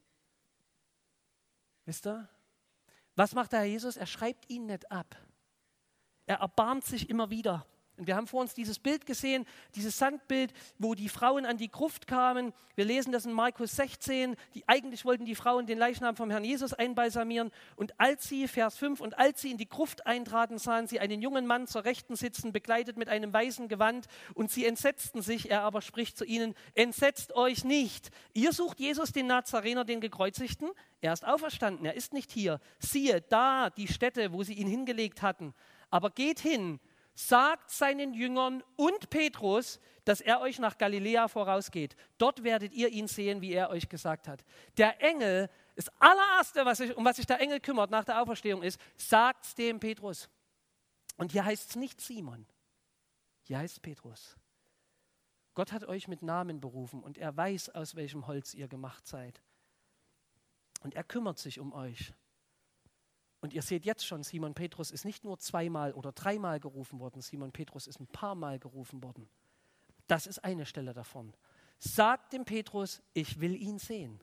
Wisst ihr? Was macht der Herr Jesus? Er schreibt ihn nicht ab. Er erbarmt sich immer wieder. Und wir haben vor uns dieses Bild gesehen, dieses Sandbild, wo die Frauen an die Gruft kamen. Wir lesen das in Markus sechzehn. Die, eigentlich wollten die Frauen den Leichnam vom Herrn Jesus einbalsamieren. Und als sie, Vers fünf, und als sie in die Gruft eintraten, sahen sie einen jungen Mann zur Rechten sitzen, bekleidet mit einem weißen Gewand. Und sie entsetzten sich. Er aber spricht zu ihnen, entsetzt euch nicht. Ihr sucht Jesus, den Nazarener, den Gekreuzigten. Er ist auferstanden, er ist nicht hier. Siehe, da die Stätte, wo sie ihn hingelegt hatten. Aber geht hin, sagt seinen Jüngern und Petrus, dass er euch nach Galiläa vorausgeht. Dort werdet ihr ihn sehen, wie er euch gesagt hat. Der Engel, das allererste, was sich, um was sich der Engel kümmert nach der Auferstehung ist, sagt es dem Petrus. Und hier heißt es nicht Simon, hier heißt es Petrus. Gott hat euch mit Namen berufen und er weiß, aus welchem Holz ihr gemacht seid. Und er kümmert sich um euch. Und ihr seht jetzt schon, Simon Petrus ist nicht nur zweimal oder dreimal gerufen worden, Simon Petrus ist ein paar Mal gerufen worden. Das ist eine Stelle davon. Sagt dem Petrus, ich will ihn sehen.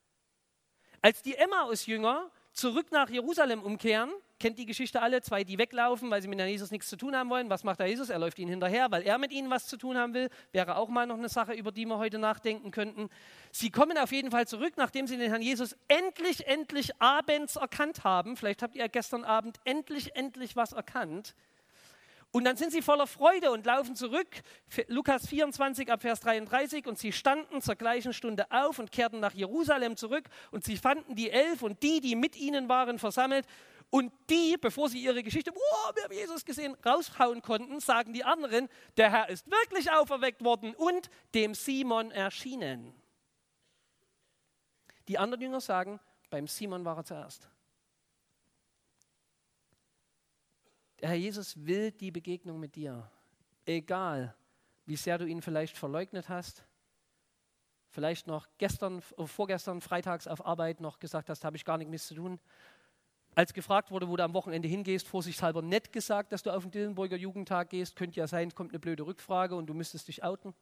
Als die Emmaus-Jünger zurück nach Jerusalem umkehren, kennt die Geschichte alle, zwei, die weglaufen, weil sie mit Jesus nichts zu tun haben wollen. Was macht der Jesus? Er läuft ihnen hinterher, weil er mit ihnen was zu tun haben will. Wäre auch mal noch eine Sache, über die wir heute nachdenken könnten. Sie kommen auf jeden Fall zurück, nachdem sie den Herrn Jesus endlich, endlich abends erkannt haben. Vielleicht habt ihr gestern Abend endlich, endlich was erkannt. Und dann sind sie voller Freude und laufen zurück. Lukas vierundzwanzig ab Vers dreiunddreißig. Und sie standen zur gleichen Stunde auf und kehrten nach Jerusalem zurück. Und sie fanden die Elf und die, die mit ihnen waren, versammelt. Und die, bevor sie ihre Geschichte, oh, wir haben Jesus gesehen, raushauen konnten, sagen die anderen, der Herr ist wirklich auferweckt worden und dem Simon erschienen. Die anderen Jünger sagen, beim Simon war er zuerst. Der Herr Jesus will die Begegnung mit dir, egal wie sehr du ihn vielleicht verleugnet hast, vielleicht noch gestern, vorgestern, freitags auf Arbeit noch gesagt hast, habe ich gar nichts zu tun. Als gefragt wurde, wo du am Wochenende hingehst, vorsichtshalber nicht gesagt, dass du auf den Dillenburger Jugendtag gehst. Könnte ja sein, kommt eine blöde Rückfrage und du müsstest dich outen.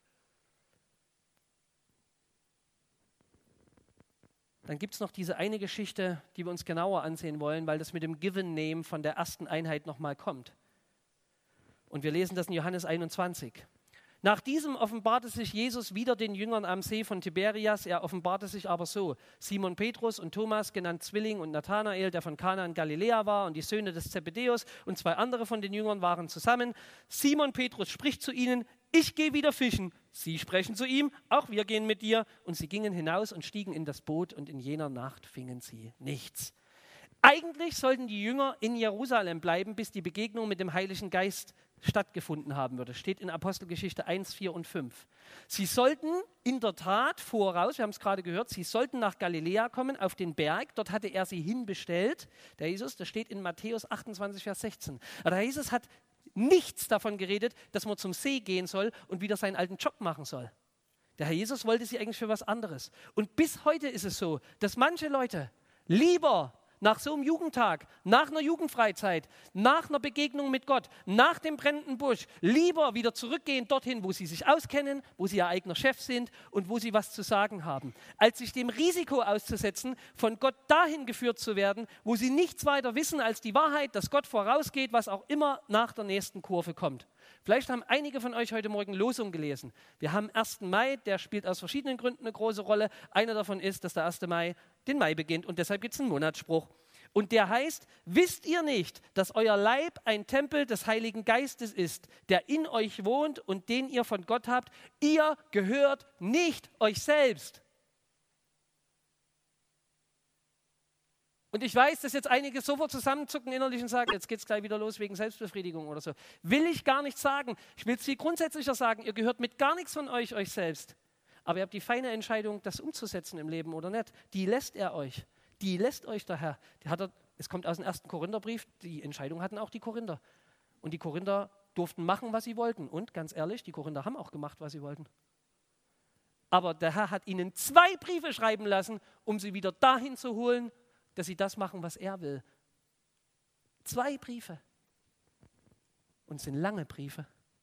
Dann gibt es noch diese eine Geschichte, die wir uns genauer ansehen wollen, weil das mit dem Given Name von der ersten Einheit nochmal kommt. Und wir lesen das in Johannes einundzwanzig. Nach diesem offenbarte sich Jesus wieder den Jüngern am See von Tiberias. Er offenbarte sich aber so: Simon Petrus und Thomas, genannt Zwilling, und Nathanael, der von Kana in Galiläa war, und die Söhne des Zebedäus und zwei andere von den Jüngern waren zusammen. Simon Petrus spricht zu ihnen: Ich gehe wieder fischen. Sie sprechen zu ihm: Auch wir gehen mit dir. Und sie gingen hinaus und stiegen in das Boot, und in jener Nacht fingen sie nichts. Eigentlich sollten die Jünger in Jerusalem bleiben, bis die Begegnung mit dem Heiligen Geist stattgefunden haben würde. Steht in Apostelgeschichte eins, vier und fünf. Sie sollten in der Tat voraus, wir haben es gerade gehört, sie sollten nach Galiläa kommen, auf den Berg. Dort hatte er sie hinbestellt. Der Jesus, das steht in Matthäus achtundzwanzig, Vers sechzehn. Aber der Jesus hat nichts davon geredet, dass man zum See gehen soll und wieder seinen alten Job machen soll. Der Herr Jesus wollte sie eigentlich für was anderes. Und bis heute ist es so, dass manche Leute lieber nach so einem Jugendtag, nach einer Jugendfreizeit, nach einer Begegnung mit Gott, nach dem brennenden Busch, lieber wieder zurückgehen dorthin, wo sie sich auskennen, wo sie ihr eigener Chef sind und wo sie was zu sagen haben, als sich dem Risiko auszusetzen, von Gott dahin geführt zu werden, wo sie nichts weiter wissen als die Wahrheit, dass Gott vorausgeht, was auch immer nach der nächsten Kurve kommt. Vielleicht haben einige von euch heute Morgen Losung gelesen. Wir haben ersten Mai, der spielt aus verschiedenen Gründen eine große Rolle. Einer davon ist, dass der erste Mai den Mai beginnt und deshalb gibt es einen Monatsspruch. Und der heißt, wisst ihr nicht, dass euer Leib ein Tempel des Heiligen Geistes ist, der in euch wohnt und den ihr von Gott habt? Ihr gehört nicht euch selbst. Und ich weiß, dass jetzt einige sofort zusammenzucken innerlich und sagen, jetzt geht es gleich wieder los wegen Selbstbefriedigung oder so. Will ich gar nicht sagen. Ich will es viel grundsätzlicher sagen, ihr gehört mit gar nichts von euch euch selbst. Aber ihr habt die feine Entscheidung, das umzusetzen im Leben oder nicht. Die lässt er euch. Die lässt euch der Herr. Die hat er, es kommt aus dem ersten Korintherbrief, die Entscheidung hatten auch die Korinther. Und die Korinther durften machen, was sie wollten. Und ganz ehrlich, die Korinther haben auch gemacht, was sie wollten. Aber der Herr hat ihnen zwei Briefe schreiben lassen, um sie wieder dahin zu holen, dass sie das machen, was er will. Zwei Briefe. Und es sind lange Briefe.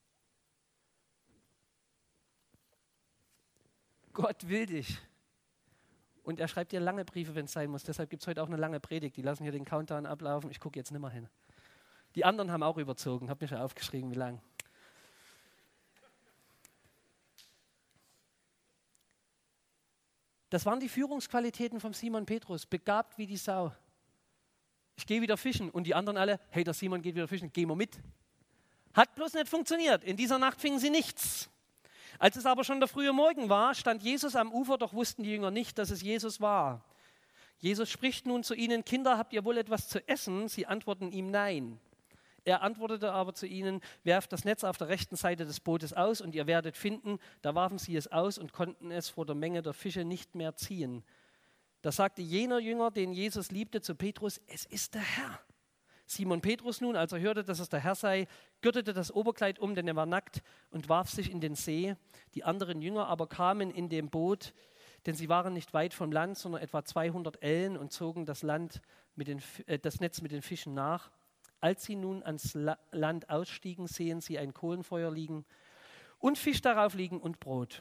Gott will dich. Und er schreibt dir lange Briefe, wenn es sein muss. Deshalb gibt es heute auch eine lange Predigt. Die lassen hier den Countdown ablaufen. Ich gucke jetzt nicht mehr hin. Die anderen haben auch überzogen. Hab mir schon aufgeschrieben, wie lang. Das waren die Führungsqualitäten von Simon Petrus. Begabt wie die Sau. Ich gehe wieder fischen. Und die anderen alle, hey, der Simon geht wieder fischen, gehen wir mit. Hat bloß nicht funktioniert. In dieser Nacht fingen sie nichts. Als es aber schon der frühe Morgen war, stand Jesus am Ufer, doch wussten die Jünger nicht, dass es Jesus war. Jesus spricht nun zu ihnen, Kinder, habt ihr wohl etwas zu essen? Sie antworten ihm nein. Er antwortete aber zu ihnen, werft das Netz auf der rechten Seite des Bootes aus und ihr werdet finden. Da warfen sie es aus und konnten es vor der Menge der Fische nicht mehr ziehen. Da sagte jener Jünger, den Jesus liebte, zu Petrus, es ist der Herr. Simon Petrus nun, als er hörte, dass es der Herr sei, gürtete das Oberkleid um, denn er war nackt, und warf sich in den See. Die anderen Jünger aber kamen in dem Boot, denn sie waren nicht weit vom Land, sondern etwa zweihundert Ellen und zogen das, Land mit den, äh, das Netz mit den Fischen nach. Als sie nun ans La- Land ausstiegen, sehen sie ein Kohlenfeuer liegen und Fisch darauf liegen und Brot.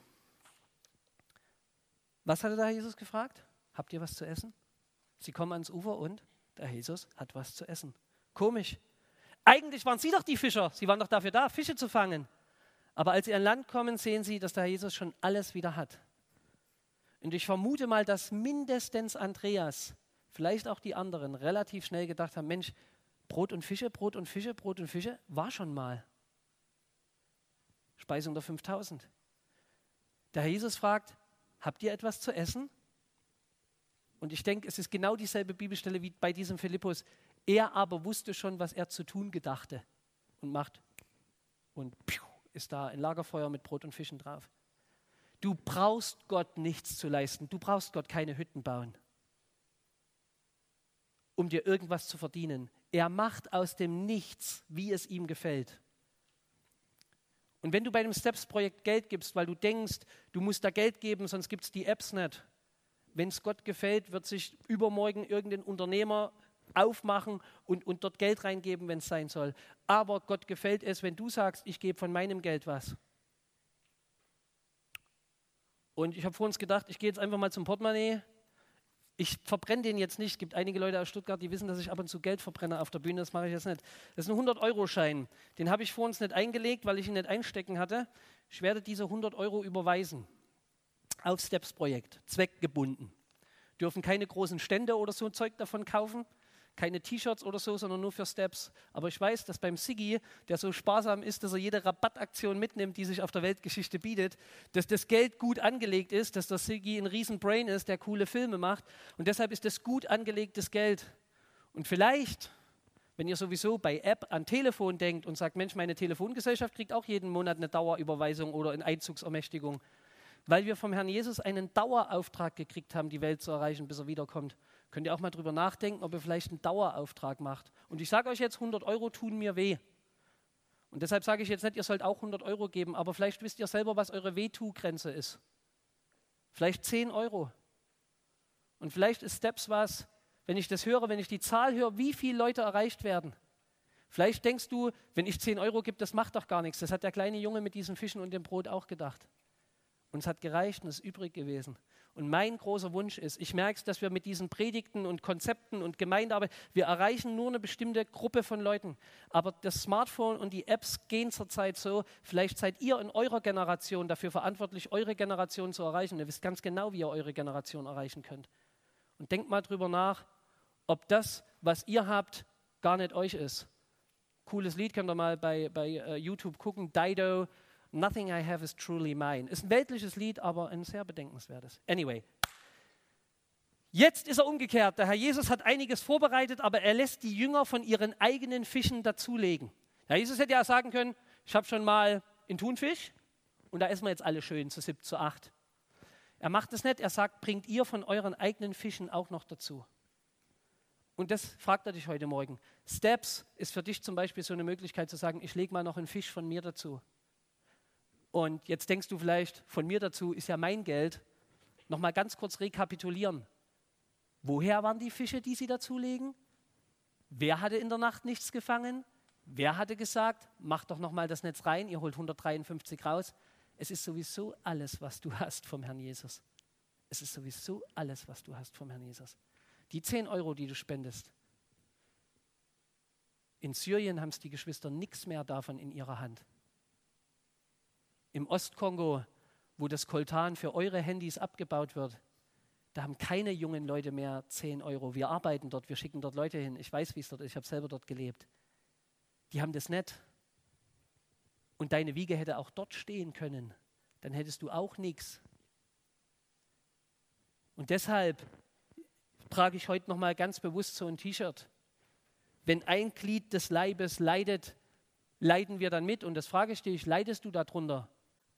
Was hatte der Herr Jesus gefragt? Habt ihr was zu essen? Sie kommen ans Ufer und der Herr Jesus hat was zu essen. Komisch. Eigentlich waren sie doch die Fischer. Sie waren doch dafür da, Fische zu fangen. Aber als sie an Land kommen, sehen sie, dass der Herr Jesus schon alles wieder hat. Und ich vermute mal, dass mindestens Andreas, vielleicht auch die anderen, relativ schnell gedacht haben, Mensch, Brot und Fische, Brot und Fische, Brot und Fische, war schon mal. Speisung der fünftausend. Der Herr Jesus fragt, habt ihr etwas zu essen? Und ich denke, es ist genau dieselbe Bibelstelle wie bei diesem Philippus. Er aber wusste schon, was er zu tun gedachte und macht. Und piu, ist da ein Lagerfeuer mit Brot und Fischen drauf. Du brauchst Gott nichts zu leisten. Du brauchst Gott keine Hütten bauen, um dir irgendwas zu verdienen. Er macht aus dem Nichts, wie es ihm gefällt. Und wenn du bei dem Steps-Projekt Geld gibst, weil du denkst, du musst da Geld geben, sonst gibt es die Apps nicht. Wenn es Gott gefällt, wird sich übermorgen irgendein Unternehmer aufmachen und, und dort Geld reingeben, wenn es sein soll. Aber Gott gefällt es, wenn du sagst, ich gebe von meinem Geld was. Und ich habe vor uns gedacht, ich gehe jetzt einfach mal zum Portemonnaie. Ich verbrenne den jetzt nicht. Es gibt einige Leute aus Stuttgart, die wissen, dass ich ab und zu Geld verbrenne auf der Bühne. Das mache ich jetzt nicht. Das ist ein hundert-Euro-Schein. Den habe ich vor uns nicht eingelegt, weil ich ihn nicht einstecken hatte. Ich werde diese hundert Euro überweisen. Auf Steps-Projekt, zweckgebunden. Dürfen keine großen Stände oder so Zeug davon kaufen, keine T-Shirts oder so, sondern nur für Steps. Aber ich weiß, dass beim Siggi, der so sparsam ist, dass er jede Rabattaktion mitnimmt, die sich auf der Weltgeschichte bietet, dass das Geld gut angelegt ist, dass der Siggi ein riesen Brain ist, der coole Filme macht. Und deshalb ist das gut angelegtes Geld. Und vielleicht, wenn ihr sowieso bei App an Telefon denkt und sagt, Mensch, meine Telefongesellschaft kriegt auch jeden Monat eine Dauerüberweisung oder eine Einzugsermächtigung, weil wir vom Herrn Jesus einen Dauerauftrag gekriegt haben, die Welt zu erreichen, bis er wiederkommt. Könnt ihr auch mal drüber nachdenken, ob ihr vielleicht einen Dauerauftrag macht. Und ich sage euch jetzt, hundert Euro tun mir weh. Und deshalb sage ich jetzt nicht, ihr sollt auch hundert Euro geben, aber vielleicht wisst ihr selber, was eure Wehtu-Grenze ist. Vielleicht zehn Euro. Und vielleicht ist Steps was, wenn ich das höre, wenn ich die Zahl höre, wie viele Leute erreicht werden. Vielleicht denkst du, wenn ich zehn Euro gebe, das macht doch gar nichts. Das hat der kleine Junge mit diesen Fischen und dem Brot auch gedacht. Und es hat gereicht und es ist übrig gewesen. Und mein großer Wunsch ist, ich merke es, dass wir mit diesen Predigten und Konzepten und Gemeindearbeit, wir erreichen nur eine bestimmte Gruppe von Leuten. Aber das Smartphone und die Apps gehen zurzeit so, vielleicht seid ihr in eurer Generation dafür verantwortlich, eure Generation zu erreichen. Ihr wisst ganz genau, wie ihr eure Generation erreichen könnt. Und denkt mal drüber nach, ob das, was ihr habt, gar nicht euch ist. Cooles Lied, könnt ihr mal bei, bei uh, YouTube gucken. Dido, Nothing I Have is Truly Mine. Ist ein weltliches Lied, aber ein sehr bedenkenswertes. Anyway. Jetzt ist er umgekehrt. Der Herr Jesus hat einiges vorbereitet, aber er lässt die Jünger von ihren eigenen Fischen dazulegen. Herr Jesus hätte ja sagen können, ich habe schon mal einen Thunfisch und da essen wir jetzt alle schön zu sieben, zu acht. Er macht es nicht, er sagt, bringt ihr von euren eigenen Fischen auch noch dazu. Und das fragt er dich heute Morgen. Steps ist für dich zum Beispiel so eine Möglichkeit zu sagen, ich lege mal noch einen Fisch von mir dazu. Und jetzt denkst du vielleicht, von mir dazu ist ja mein Geld. Nochmal ganz kurz rekapitulieren. Woher waren die Fische, die sie dazulegen? Wer hatte in der Nacht nichts gefangen? Wer hatte gesagt, mach doch nochmal das Netz rein, ihr holt hundertdreiundfünfzig raus. Es ist sowieso alles, was du hast vom Herrn Jesus. Es ist sowieso alles, was du hast vom Herrn Jesus. Die zehn Euro, die du spendest. In Syrien haben es die Geschwister nichts mehr davon in ihrer Hand. Im Ostkongo, wo das Koltan für eure Handys abgebaut wird, da haben keine jungen Leute mehr zehn Euro. Wir arbeiten dort, wir schicken dort Leute hin. Ich weiß, wie es dort ist, ich habe selber dort gelebt. Die haben das nicht. Und deine Wiege hätte auch dort stehen können. Dann hättest du auch nichts. Und deshalb trage ich heute nochmal ganz bewusst so ein T-Shirt. Wenn ein Glied des Leibes leidet, leiden wir dann mit. Und das frage ich dich, leidest du darunter?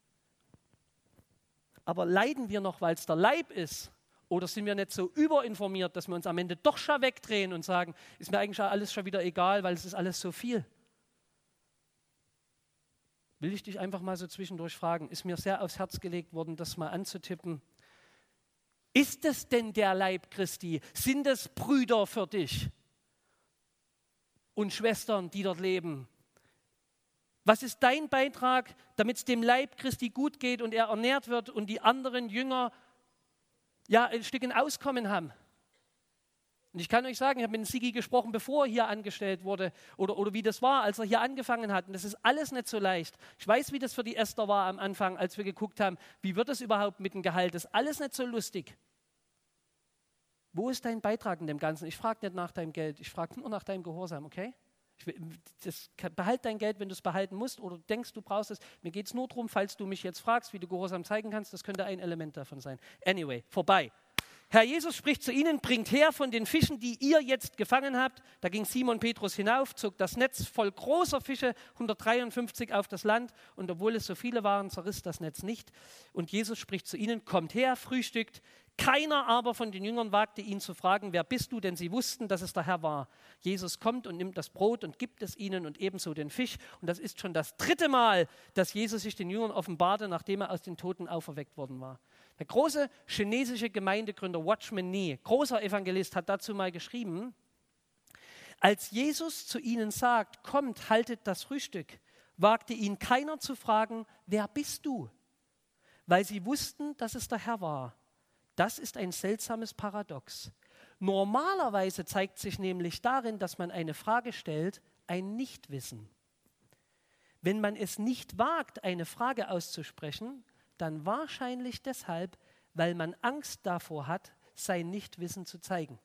Aber leiden wir noch, weil es der Leib ist? Oder sind wir nicht so überinformiert, dass wir uns am Ende doch schon wegdrehen und sagen, ist mir eigentlich alles schon wieder egal, weil es ist alles so viel? Will ich dich einfach mal so zwischendurch fragen, ist mir sehr aufs Herz gelegt worden, das mal anzutippen. Ist es denn der Leib Christi? Sind es Brüder für dich und Schwestern, die dort leben? Was ist dein Beitrag, damit es dem Leib Christi gut geht und er ernährt wird und die anderen Jünger ja ein Stück ein Auskommen haben? Und ich kann euch sagen, ich habe mit Sigi gesprochen, bevor er hier angestellt wurde oder, oder wie das war, als er hier angefangen hat. Und das ist alles nicht so leicht. Ich weiß, wie das für die Esther war am Anfang, als wir geguckt haben, wie wird es überhaupt mit dem Gehalt? Das ist alles nicht so lustig. Wo ist dein Beitrag in dem Ganzen? Ich frage nicht nach deinem Geld, ich frage nur nach deinem Gehorsam, okay? Ich will, das, behalt dein Geld, wenn du es behalten musst oder denkst, du brauchst es. Mir geht es nur darum, falls du mich jetzt fragst, wie du Gehorsam zeigen kannst, das könnte ein Element davon sein. Anyway, vorbei. Herr Jesus spricht zu ihnen, bringt her von den Fischen, die ihr jetzt gefangen habt. Da ging Simon Petrus hinauf, zog das Netz voll großer Fische, hundertdreiundfünfzig auf das Land. Und obwohl es so viele waren, zerriss das Netz nicht. Und Jesus spricht zu ihnen, kommt her, frühstückt. Keiner aber von den Jüngern wagte ihn zu fragen, wer bist du? Denn sie wussten, dass es der Herr war. Jesus kommt und nimmt das Brot und gibt es ihnen und ebenso den Fisch. Und das ist schon das dritte Mal, dass Jesus sich den Jüngern offenbarte, nachdem er aus den Toten auferweckt worden war. Der große chinesische Gemeindegründer Watchman Nee, großer Evangelist, hat dazu mal geschrieben, als Jesus zu ihnen sagt, kommt, haltet das Frühstück, wagte ihn keiner zu fragen, wer bist du? Weil sie wussten, dass es der Herr war. Das ist ein seltsames Paradox. Normalerweise zeigt sich nämlich darin, dass man eine Frage stellt, ein Nichtwissen. Wenn man es nicht wagt, eine Frage auszusprechen, dann wahrscheinlich deshalb, weil man Angst davor hat, sein Nichtwissen zu zeigen.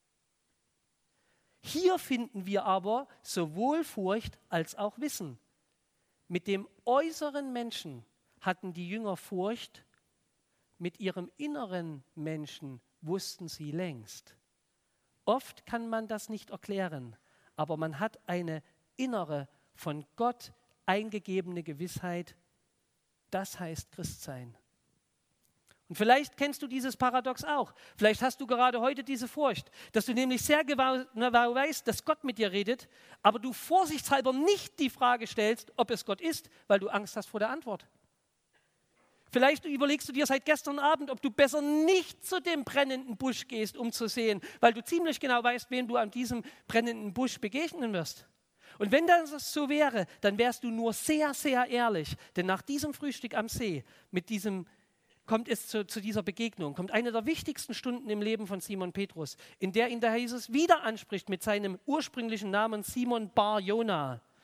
Hier finden wir aber sowohl Furcht als auch Wissen. Mit dem äußeren Menschen hatten die Jünger Furcht, mit ihrem inneren Menschen wussten sie längst. Oft kann man das nicht erklären, aber man hat eine innere, von Gott eingegebene Gewissheit. Das heißt Christsein. Und vielleicht kennst du dieses Paradox auch. Vielleicht hast du gerade heute diese Furcht, dass du nämlich sehr genau weißt, dass Gott mit dir redet, aber du vorsichtshalber nicht die Frage stellst, ob es Gott ist, weil du Angst hast vor der Antwort. Vielleicht überlegst du dir seit gestern Abend, ob du besser nicht zu dem brennenden Busch gehst, um zu sehen, weil du ziemlich genau weißt, wem du an diesem brennenden Busch begegnen wirst. Und wenn das so wäre, dann wärst du nur sehr, sehr ehrlich. Denn nach diesem Frühstück am See, mit diesem, kommt es zu, zu dieser Begegnung, kommt eine der wichtigsten Stunden im Leben von Simon Petrus, in der ihn der Herr Jesus wieder anspricht mit seinem ursprünglichen Namen Simon Bar Jona.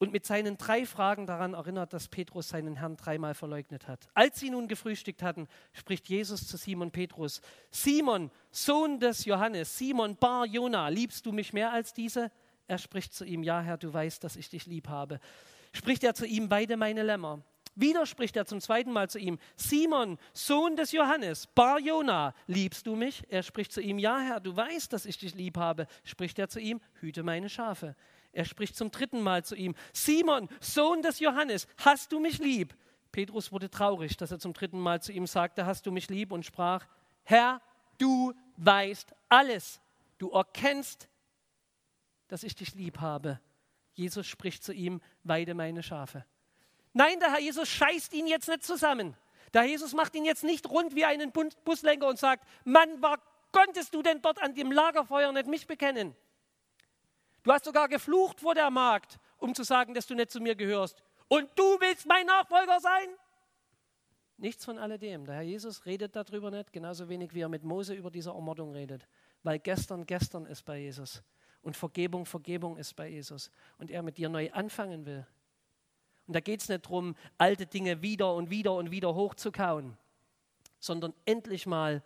und mit seinen drei Fragen daran erinnert, dass Petrus seinen Herrn dreimal verleugnet hat. Als sie nun gefrühstückt hatten, spricht Jesus zu Simon Petrus: Simon, Sohn des Johannes, Simon Bar Jona, liebst du mich mehr als diese? Er spricht zu ihm: Ja, Herr, du weißt, dass ich dich lieb habe. Spricht er zu ihm: Weide meine Lämmer. Wieder spricht er zum zweiten Mal zu ihm: Simon, Sohn des Johannes, Bar Jona, liebst du mich? Er spricht zu ihm: Ja, Herr, du weißt, dass ich dich lieb habe. Spricht er zu ihm: Hüte meine Schafe. Er spricht zum dritten Mal zu ihm: Simon, Sohn des Johannes, hast du mich lieb? Petrus wurde traurig, dass er zum dritten Mal zu ihm sagte: Hast du mich lieb? Und sprach: Herr, du weißt alles. Du erkennst, dass ich dich lieb habe. Jesus spricht zu ihm: Weide meine Schafe. Nein, der Herr Jesus scheißt ihn jetzt nicht zusammen. Der Herr Jesus macht ihn jetzt nicht rund wie einen Buslenker und sagt: Mann, war, konntest du denn dort an dem Lagerfeuer nicht mich bekennen? Du hast sogar geflucht vor der Magd, um zu sagen, dass du nicht zu mir gehörst. Und du willst mein Nachfolger sein? Nichts von alledem. Der Herr Jesus redet darüber nicht, genauso wenig wie er mit Mose über diese Ermordung redet. Weil gestern, gestern ist bei Jesus. Und Vergebung, Vergebung ist bei Jesus. Und er mit dir neu anfangen will. Und da geht es nicht darum, alte Dinge wieder und wieder und wieder hochzukauen, sondern endlich mal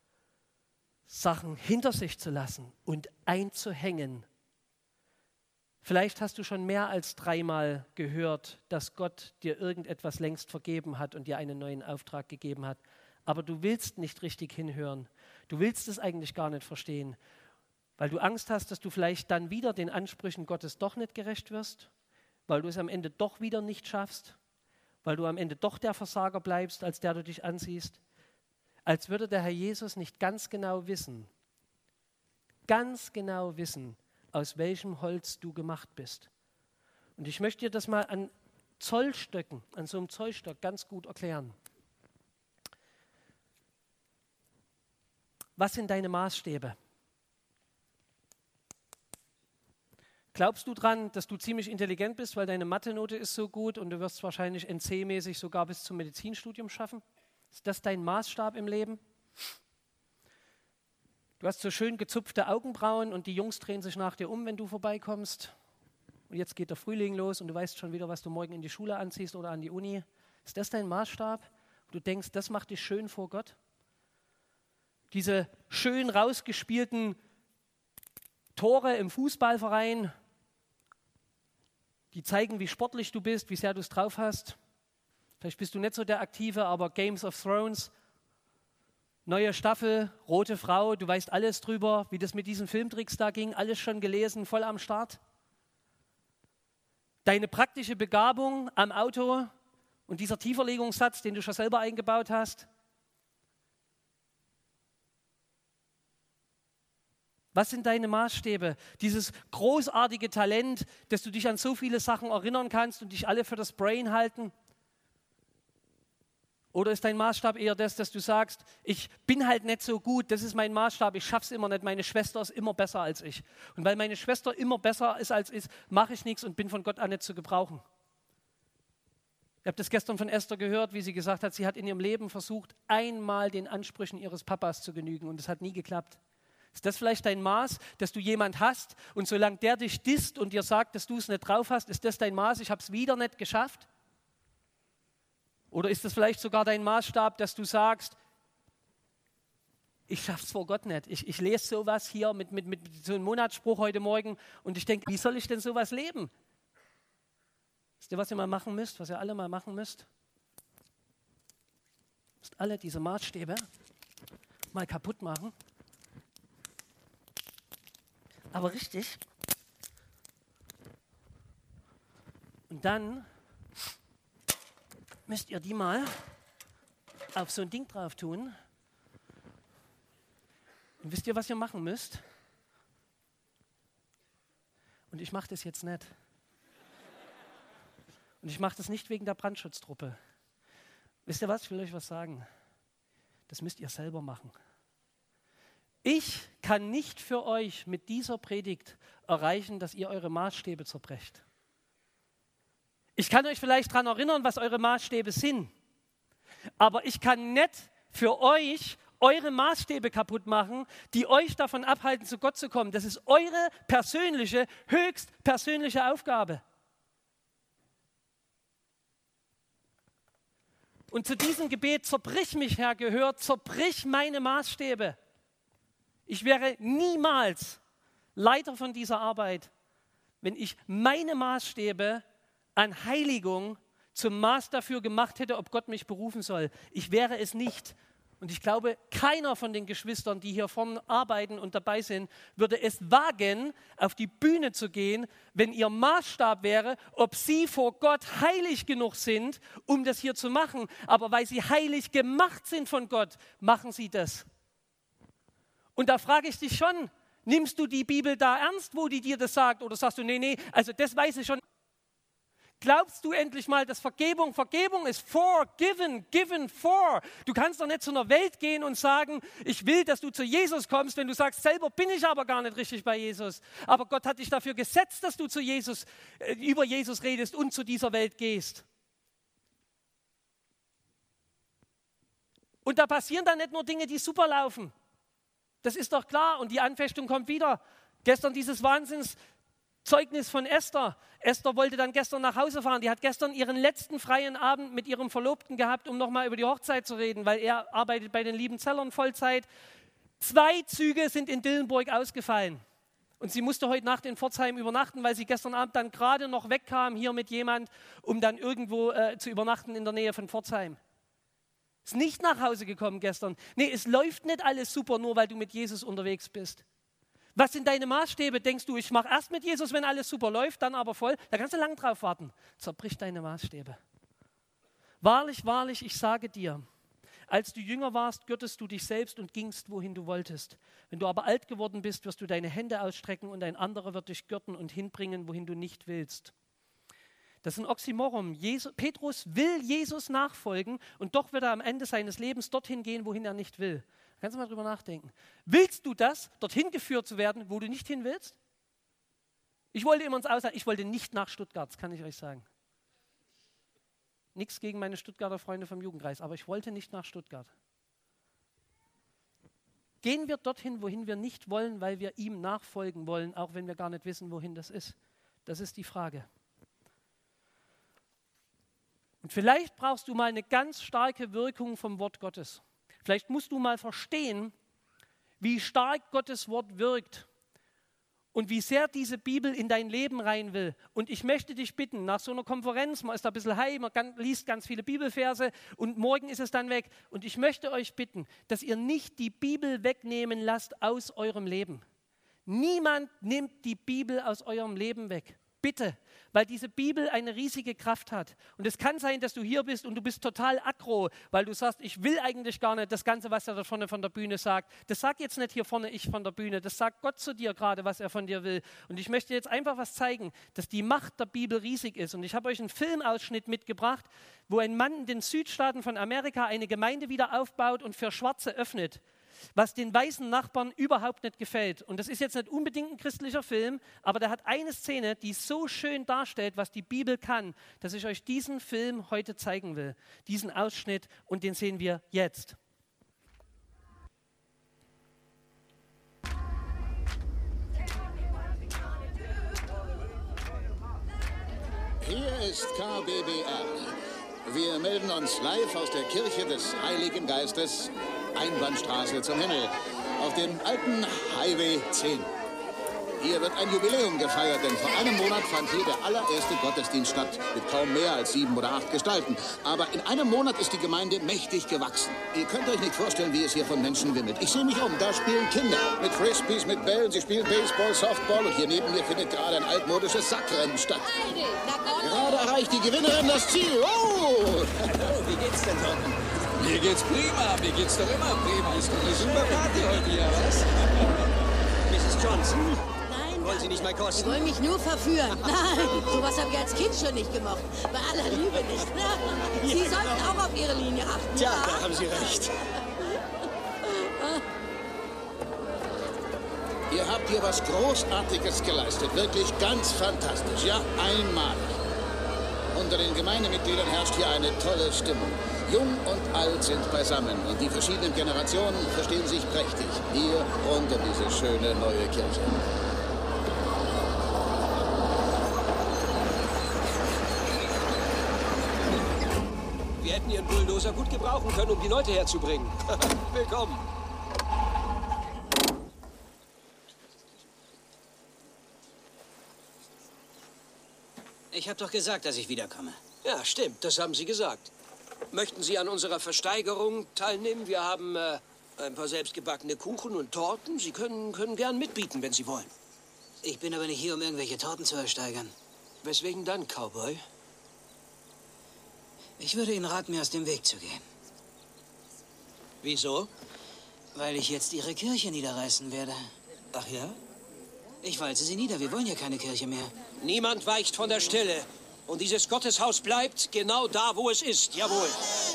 Sachen hinter sich zu lassen und einzuhängen. Vielleicht hast du schon mehr als dreimal gehört, dass Gott dir irgendetwas längst vergeben hat und dir einen neuen Auftrag gegeben hat. Aber du willst nicht richtig hinhören. Du willst es eigentlich gar nicht verstehen, weil du Angst hast, dass du vielleicht dann wieder den Ansprüchen Gottes doch nicht gerecht wirst, weil du es am Ende doch wieder nicht schaffst, weil du am Ende doch der Versager bleibst, als der du dich ansiehst. Als würde der Herr Jesus nicht ganz genau wissen, ganz genau wissen, aus welchem Holz du gemacht bist. Und ich möchte dir das mal an Zollstöcken, an so einem Zollstock ganz gut erklären. Was sind deine Maßstäbe? Glaubst du dran, dass du ziemlich intelligent bist, weil deine Mathe-Note ist so gut und du wirst es wahrscheinlich N C-mäßig sogar bis zum Medizinstudium schaffen? Ist das dein Maßstab im Leben? Du hast so schön gezupfte Augenbrauen und die Jungs drehen sich nach dir um, wenn du vorbeikommst. Und jetzt geht der Frühling los und du weißt schon wieder, was du morgen in die Schule anziehst oder an die Uni. Ist das dein Maßstab? Du denkst, das macht dich schön vor Gott? Diese schön rausgespielten Tore im Fußballverein, die zeigen, wie sportlich du bist, wie sehr du es drauf hast. Vielleicht bist du nicht so der Aktive, aber Games of Thrones, neue Staffel, rote Frau, du weißt alles drüber, wie das mit diesen Filmtricks da ging, alles schon gelesen, voll am Start. Deine praktische Begabung am Auto und dieser Tieferlegungssatz, den du schon selber eingebaut hast. Was sind deine Maßstäbe? Dieses großartige Talent, dass du dich an so viele Sachen erinnern kannst und dich alle für das Brain halten? Oder ist dein Maßstab eher das, dass du sagst, ich bin halt nicht so gut, das ist mein Maßstab, ich schaff's immer nicht, meine Schwester ist immer besser als ich. Und weil meine Schwester immer besser ist als ich, mache ich nichts und bin von Gott auch nicht zu gebrauchen. Ich habe das gestern von Esther gehört, wie sie gesagt hat, sie hat in ihrem Leben versucht, einmal den Ansprüchen ihres Papas zu genügen und es hat nie geklappt. Ist das vielleicht dein Maß, dass du jemand hast und solange der dich disst und dir sagt, dass du es nicht drauf hast, ist das dein Maß, ich habe es wieder nicht geschafft? Oder ist das vielleicht sogar dein Maßstab, dass du sagst, ich schaffe es vor Gott nicht. Ich, ich lese sowas hier mit, mit, mit so einem Monatsspruch heute Morgen und ich denke, wie soll ich denn sowas leben? Wisst ihr, was ihr mal machen müsst, was ihr alle mal machen müsst? Ihr müsst alle diese Maßstäbe mal kaputt machen. Aber richtig. Und dann müsst ihr die mal auf so ein Ding drauf tun. Und wisst ihr, was ihr machen müsst? Und ich mache das jetzt nicht. Und ich mache das nicht wegen der Brandschutzdruppe. Wisst ihr was? Ich will euch was sagen. Das müsst ihr selber machen. Ich kann nicht für euch mit dieser Predigt erreichen, dass ihr eure Maßstäbe zerbrecht. Ich kann euch vielleicht daran erinnern, was eure Maßstäbe sind. Aber ich kann nicht für euch eure Maßstäbe kaputt machen, die euch davon abhalten, zu Gott zu kommen. Das ist eure persönliche, höchst persönliche Aufgabe. Und zu diesem Gebet, zerbrich mich, Herr, gehört, zerbrich meine Maßstäbe. Ich wäre niemals Leiter von dieser Arbeit, wenn ich meine Maßstäbe an Heiligung zum Maß dafür gemacht hätte, ob Gott mich berufen soll. Ich wäre es nicht. Und ich glaube, keiner von den Geschwistern, die hier vorne arbeiten und dabei sind, würde es wagen, auf die Bühne zu gehen, wenn ihr Maßstab wäre, ob sie vor Gott heilig genug sind, um das hier zu machen. Aber weil sie heilig gemacht sind von Gott, machen sie das. Und da frage ich dich schon, nimmst du die Bibel da ernst, wo die dir das sagt? Oder sagst du, nee, nee, also das weiß ich schon. Glaubst du endlich mal, dass Vergebung Vergebung ist? Forgiven, given for. Du kannst doch nicht zu einer Welt gehen und sagen, ich will, dass du zu Jesus kommst, wenn du sagst, selber bin ich aber gar nicht richtig bei Jesus. Aber Gott hat dich dafür gesetzt, dass du zu Jesus, äh, über Jesus redest und zu dieser Welt gehst. Und da passieren dann nicht nur Dinge, die super laufen. Das ist doch klar. Und die Anfechtung kommt wieder. Gestern dieses Wahnsinns Zeugnis von Esther. Esther wollte dann gestern nach Hause fahren. Die hat gestern ihren letzten freien Abend mit ihrem Verlobten gehabt, um nochmal über die Hochzeit zu reden, weil er arbeitet bei den Liebenzellern Vollzeit. Zwei Züge sind in Dillenburg ausgefallen. Und sie musste heute Nacht in Pforzheim übernachten, weil sie gestern Abend dann gerade noch wegkam hier mit jemand, um dann irgendwo äh, zu übernachten in der Nähe von Pforzheim. Ist nicht nach Hause gekommen gestern. Nee, es läuft nicht alles super, nur weil du mit Jesus unterwegs bist. Was sind deine Maßstäbe? Denkst du, ich mache erst mit Jesus, wenn alles super läuft, dann aber voll? Da kannst du lang drauf warten. Zerbrich deine Maßstäbe. Wahrlich, wahrlich, ich sage dir, als du jünger warst, gürtest du dich selbst und gingst, wohin du wolltest. Wenn du aber alt geworden bist, wirst du deine Hände ausstrecken und ein anderer wird dich gürten und hinbringen, wohin du nicht willst. Das ist ein Oxymoron. Jesus, Petrus will Jesus nachfolgen und doch wird er am Ende seines Lebens dorthin gehen, wohin er nicht will. Kannst du mal drüber nachdenken. Willst du das, dorthin geführt zu werden, wo du nicht hin willst? Ich wollte immer ins Ausland, ich wollte nicht nach Stuttgart, das kann ich euch sagen. Nichts gegen meine Stuttgarter Freunde vom Jugendkreis, aber ich wollte nicht nach Stuttgart. Gehen wir dorthin, wohin wir nicht wollen, weil wir ihm nachfolgen wollen, auch wenn wir gar nicht wissen, wohin das ist? Das ist die Frage. Und vielleicht brauchst du mal eine ganz starke Wirkung vom Wort Gottes. Vielleicht musst du mal verstehen, wie stark Gottes Wort wirkt und wie sehr diese Bibel in dein Leben rein will. Und ich möchte dich bitten, nach so einer Konferenz, man ist da ein bisschen high, man kann, liest ganz viele Bibelverse und morgen ist es dann weg. Und ich möchte euch bitten, dass ihr nicht die Bibel wegnehmen lasst aus eurem Leben. Niemand nimmt die Bibel aus eurem Leben weg. Bitte, weil diese Bibel eine riesige Kraft hat. Und es kann sein, dass du hier bist und du bist total aggro, weil du sagst, ich will eigentlich gar nicht das Ganze, was er da vorne von der Bühne sagt. Das sagt jetzt nicht hier vorne ich von der Bühne, das sagt Gott zu dir gerade, was er von dir will. Und ich möchte jetzt einfach was zeigen, dass die Macht der Bibel riesig ist. Und ich habe euch einen Filmausschnitt mitgebracht, wo ein Mann in den Südstaaten von Amerika eine Gemeinde wieder aufbaut und für Schwarze öffnet, was den weißen Nachbarn überhaupt nicht gefällt. Und das ist jetzt nicht unbedingt ein christlicher Film, aber der hat eine Szene, die so schön darstellt, was die Bibel kann, dass ich euch diesen Film heute zeigen will. Diesen Ausschnitt, und den sehen wir jetzt. Hier ist K B B R. Wir melden uns live aus der Kirche des Heiligen Geistes, Einbahnstraße zum Himmel, auf dem alten Highway zehn. Hier wird ein Jubiläum gefeiert, denn vor einem Monat fand hier der allererste Gottesdienst statt, mit kaum mehr als sieben oder acht Gestalten. Aber in einem Monat ist die Gemeinde mächtig gewachsen. Ihr könnt euch nicht vorstellen, wie es hier von Menschen wimmelt. Ich sehe mich um, da spielen Kinder mit Frisbees, mit Bällen, sie spielen Baseball, Softball und hier neben mir findet gerade ein altmodisches Sackrennen statt. Gerade erreicht die Gewinnerin das Ziel. Oh! Hallo, wie geht's denn dort? Mir geht's prima, mir geht's doch immer prima. Ist doch eine super Party heute hier, was? Misses Johnson? Wollen Sie nicht mal kosten? Sie wollen mich nur verführen. Nein, sowas habe ich als Kind schon nicht gemacht. Bei aller Liebe nicht. Sie Ja, sollten genau. auch auf Ihre Linie achten. Tja, ja? da haben Sie recht. Ihr habt hier was Großartiges geleistet, wirklich ganz fantastisch, ja, einmalig. Unter den Gemeindemitgliedern herrscht hier eine tolle Stimmung. Jung und alt sind beisammen und die verschiedenen Generationen verstehen sich prächtig. Hier rund um diese schöne neue Kirche. Wir hätten Ihren Bulldozer gut gebrauchen können, um die Leute herzubringen. Willkommen. Ich habe doch gesagt, dass ich wiederkomme. Ja, stimmt, das haben Sie gesagt. Möchten Sie an unserer Versteigerung teilnehmen? Wir haben äh, ein paar selbstgebackene Kuchen und Torten. Sie können, können gern mitbieten, wenn Sie wollen. Ich bin aber nicht hier, um irgendwelche Torten zu ersteigern. Weswegen dann, Cowboy? Ich würde Ihnen raten, mir aus dem Weg zu gehen. Wieso? Weil ich jetzt Ihre Kirche niederreißen werde. Ach ja? Ich walze sie nieder. Wir wollen ja keine Kirche mehr. Niemand weicht von der Stelle. Und dieses Gotteshaus bleibt genau da, wo es ist. Jawohl.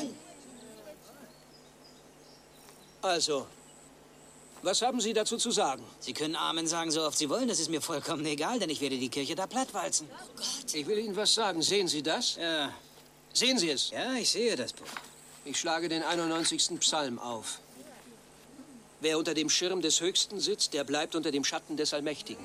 Also, was haben Sie dazu zu sagen? Sie können Amen sagen, so oft Sie wollen. Das ist mir vollkommen egal, denn ich werde die Kirche da plattwalzen. Ich will Ihnen was sagen. Sehen Sie das? Ja. Sehen Sie es? Ja, ich sehe das Buch. Ich schlage den einundneunzigsten Psalm auf. Wer unter dem Schirm des Höchsten sitzt, der bleibt unter dem Schatten des Allmächtigen.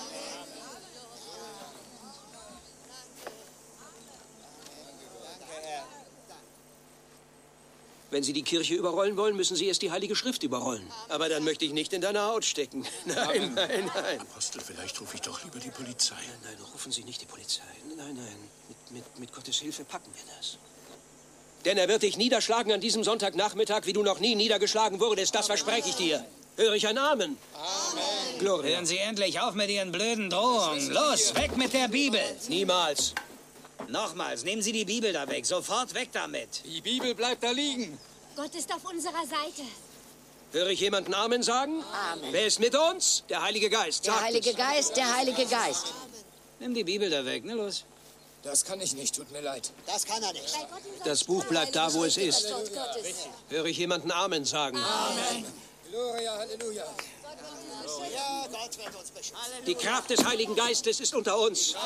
Wenn Sie die Kirche überrollen wollen, müssen Sie erst die Heilige Schrift überrollen. Aber dann möchte ich nicht in deiner Haut stecken. Nein, nein, nein. Apostel, vielleicht rufe ich doch lieber die Polizei. Nein, nein, rufen Sie nicht die Polizei. Nein, nein, mit, mit, mit Gottes Hilfe packen wir das. Denn er wird dich niederschlagen an diesem Sonntagnachmittag, wie du noch nie niedergeschlagen wurdest. Das verspreche ich dir. Höre ich ein Amen? Amen. Gloria. Hören Sie endlich auf mit Ihren blöden Drohungen. Los, weg mit der Bibel. Niemals. Nochmals, nehmen Sie die Bibel da weg. Sofort weg damit. Die Bibel bleibt da liegen. Gott ist auf unserer Seite. Höre ich jemanden Amen sagen? Amen. Wer ist mit uns? Der Heilige Geist. Der Sagt Heilige es. Geist, der Heilige Geist. Nimm die Bibel da weg, ne, los. Das kann ich nicht, tut mir leid. Das kann er nicht. Das Buch bleibt da, wo es ist. Höre ich jemanden Amen sagen? Amen. Gloria, Halleluja. Ja, Gott wird uns beschützen. Die Kraft des Heiligen Geistes ist unter uns.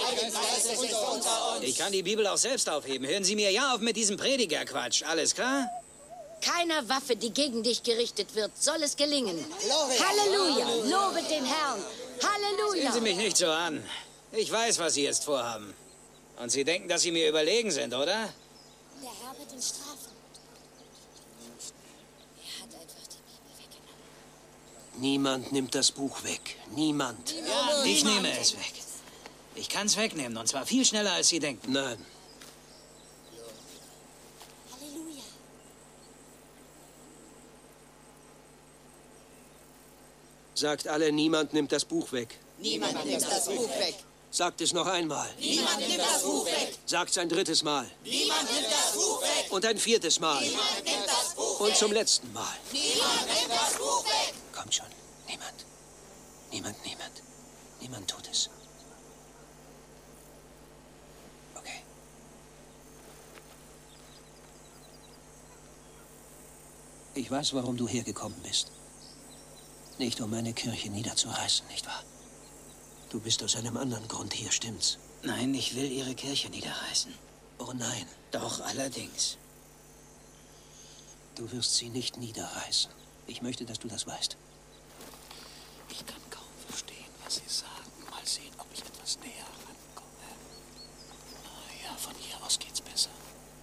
Ich kann die Bibel auch selbst aufheben. Hören Sie mir ja auf mit diesem Predigerquatsch. Alles klar? Keiner Waffe, die gegen dich gerichtet wird, soll es gelingen. Halleluja! Lobet den Herrn! Halleluja! Sehen Sie mich nicht so an. Ich weiß, was Sie jetzt vorhaben. Und Sie denken, dass Sie mir überlegen sind, oder? Der Herr wird ihn strafen. Er hat einfach die Bibel weggenommen. Niemand nimmt das Buch weg. Niemand. Ich nehme es weg. Ich kann es wegnehmen, und zwar viel schneller, als Sie denken. Nein. Halleluja. Sagt alle, niemand nimmt das Buch weg. Niemand nimmt das Buch weg. Sagt es noch einmal. Niemand nimmt das Buch weg. Sagt es ein drittes Mal. Niemand nimmt das Buch weg. Und ein viertes Mal. Niemand nimmt das Buch Und zum letzten Mal. Niemand nimmt das Buch weg. Kommt schon. Niemand. Niemand, niemand. Niemand tut es. Okay. Ich weiß, warum du hergekommen bist. Nicht um meine Kirche niederzureißen, nicht wahr? Du bist aus einem anderen Grund hier, stimmt's? Nein, ich will Ihre Kirche niederreißen. Oh nein, Doch, allerdings. du wirst sie nicht niederreißen. Ich möchte, dass du das weißt. Ich kann kaum verstehen, was Sie sagen. Mal sehen, ob ich etwas näher rankomme. Ah ja, von hier aus geht's besser.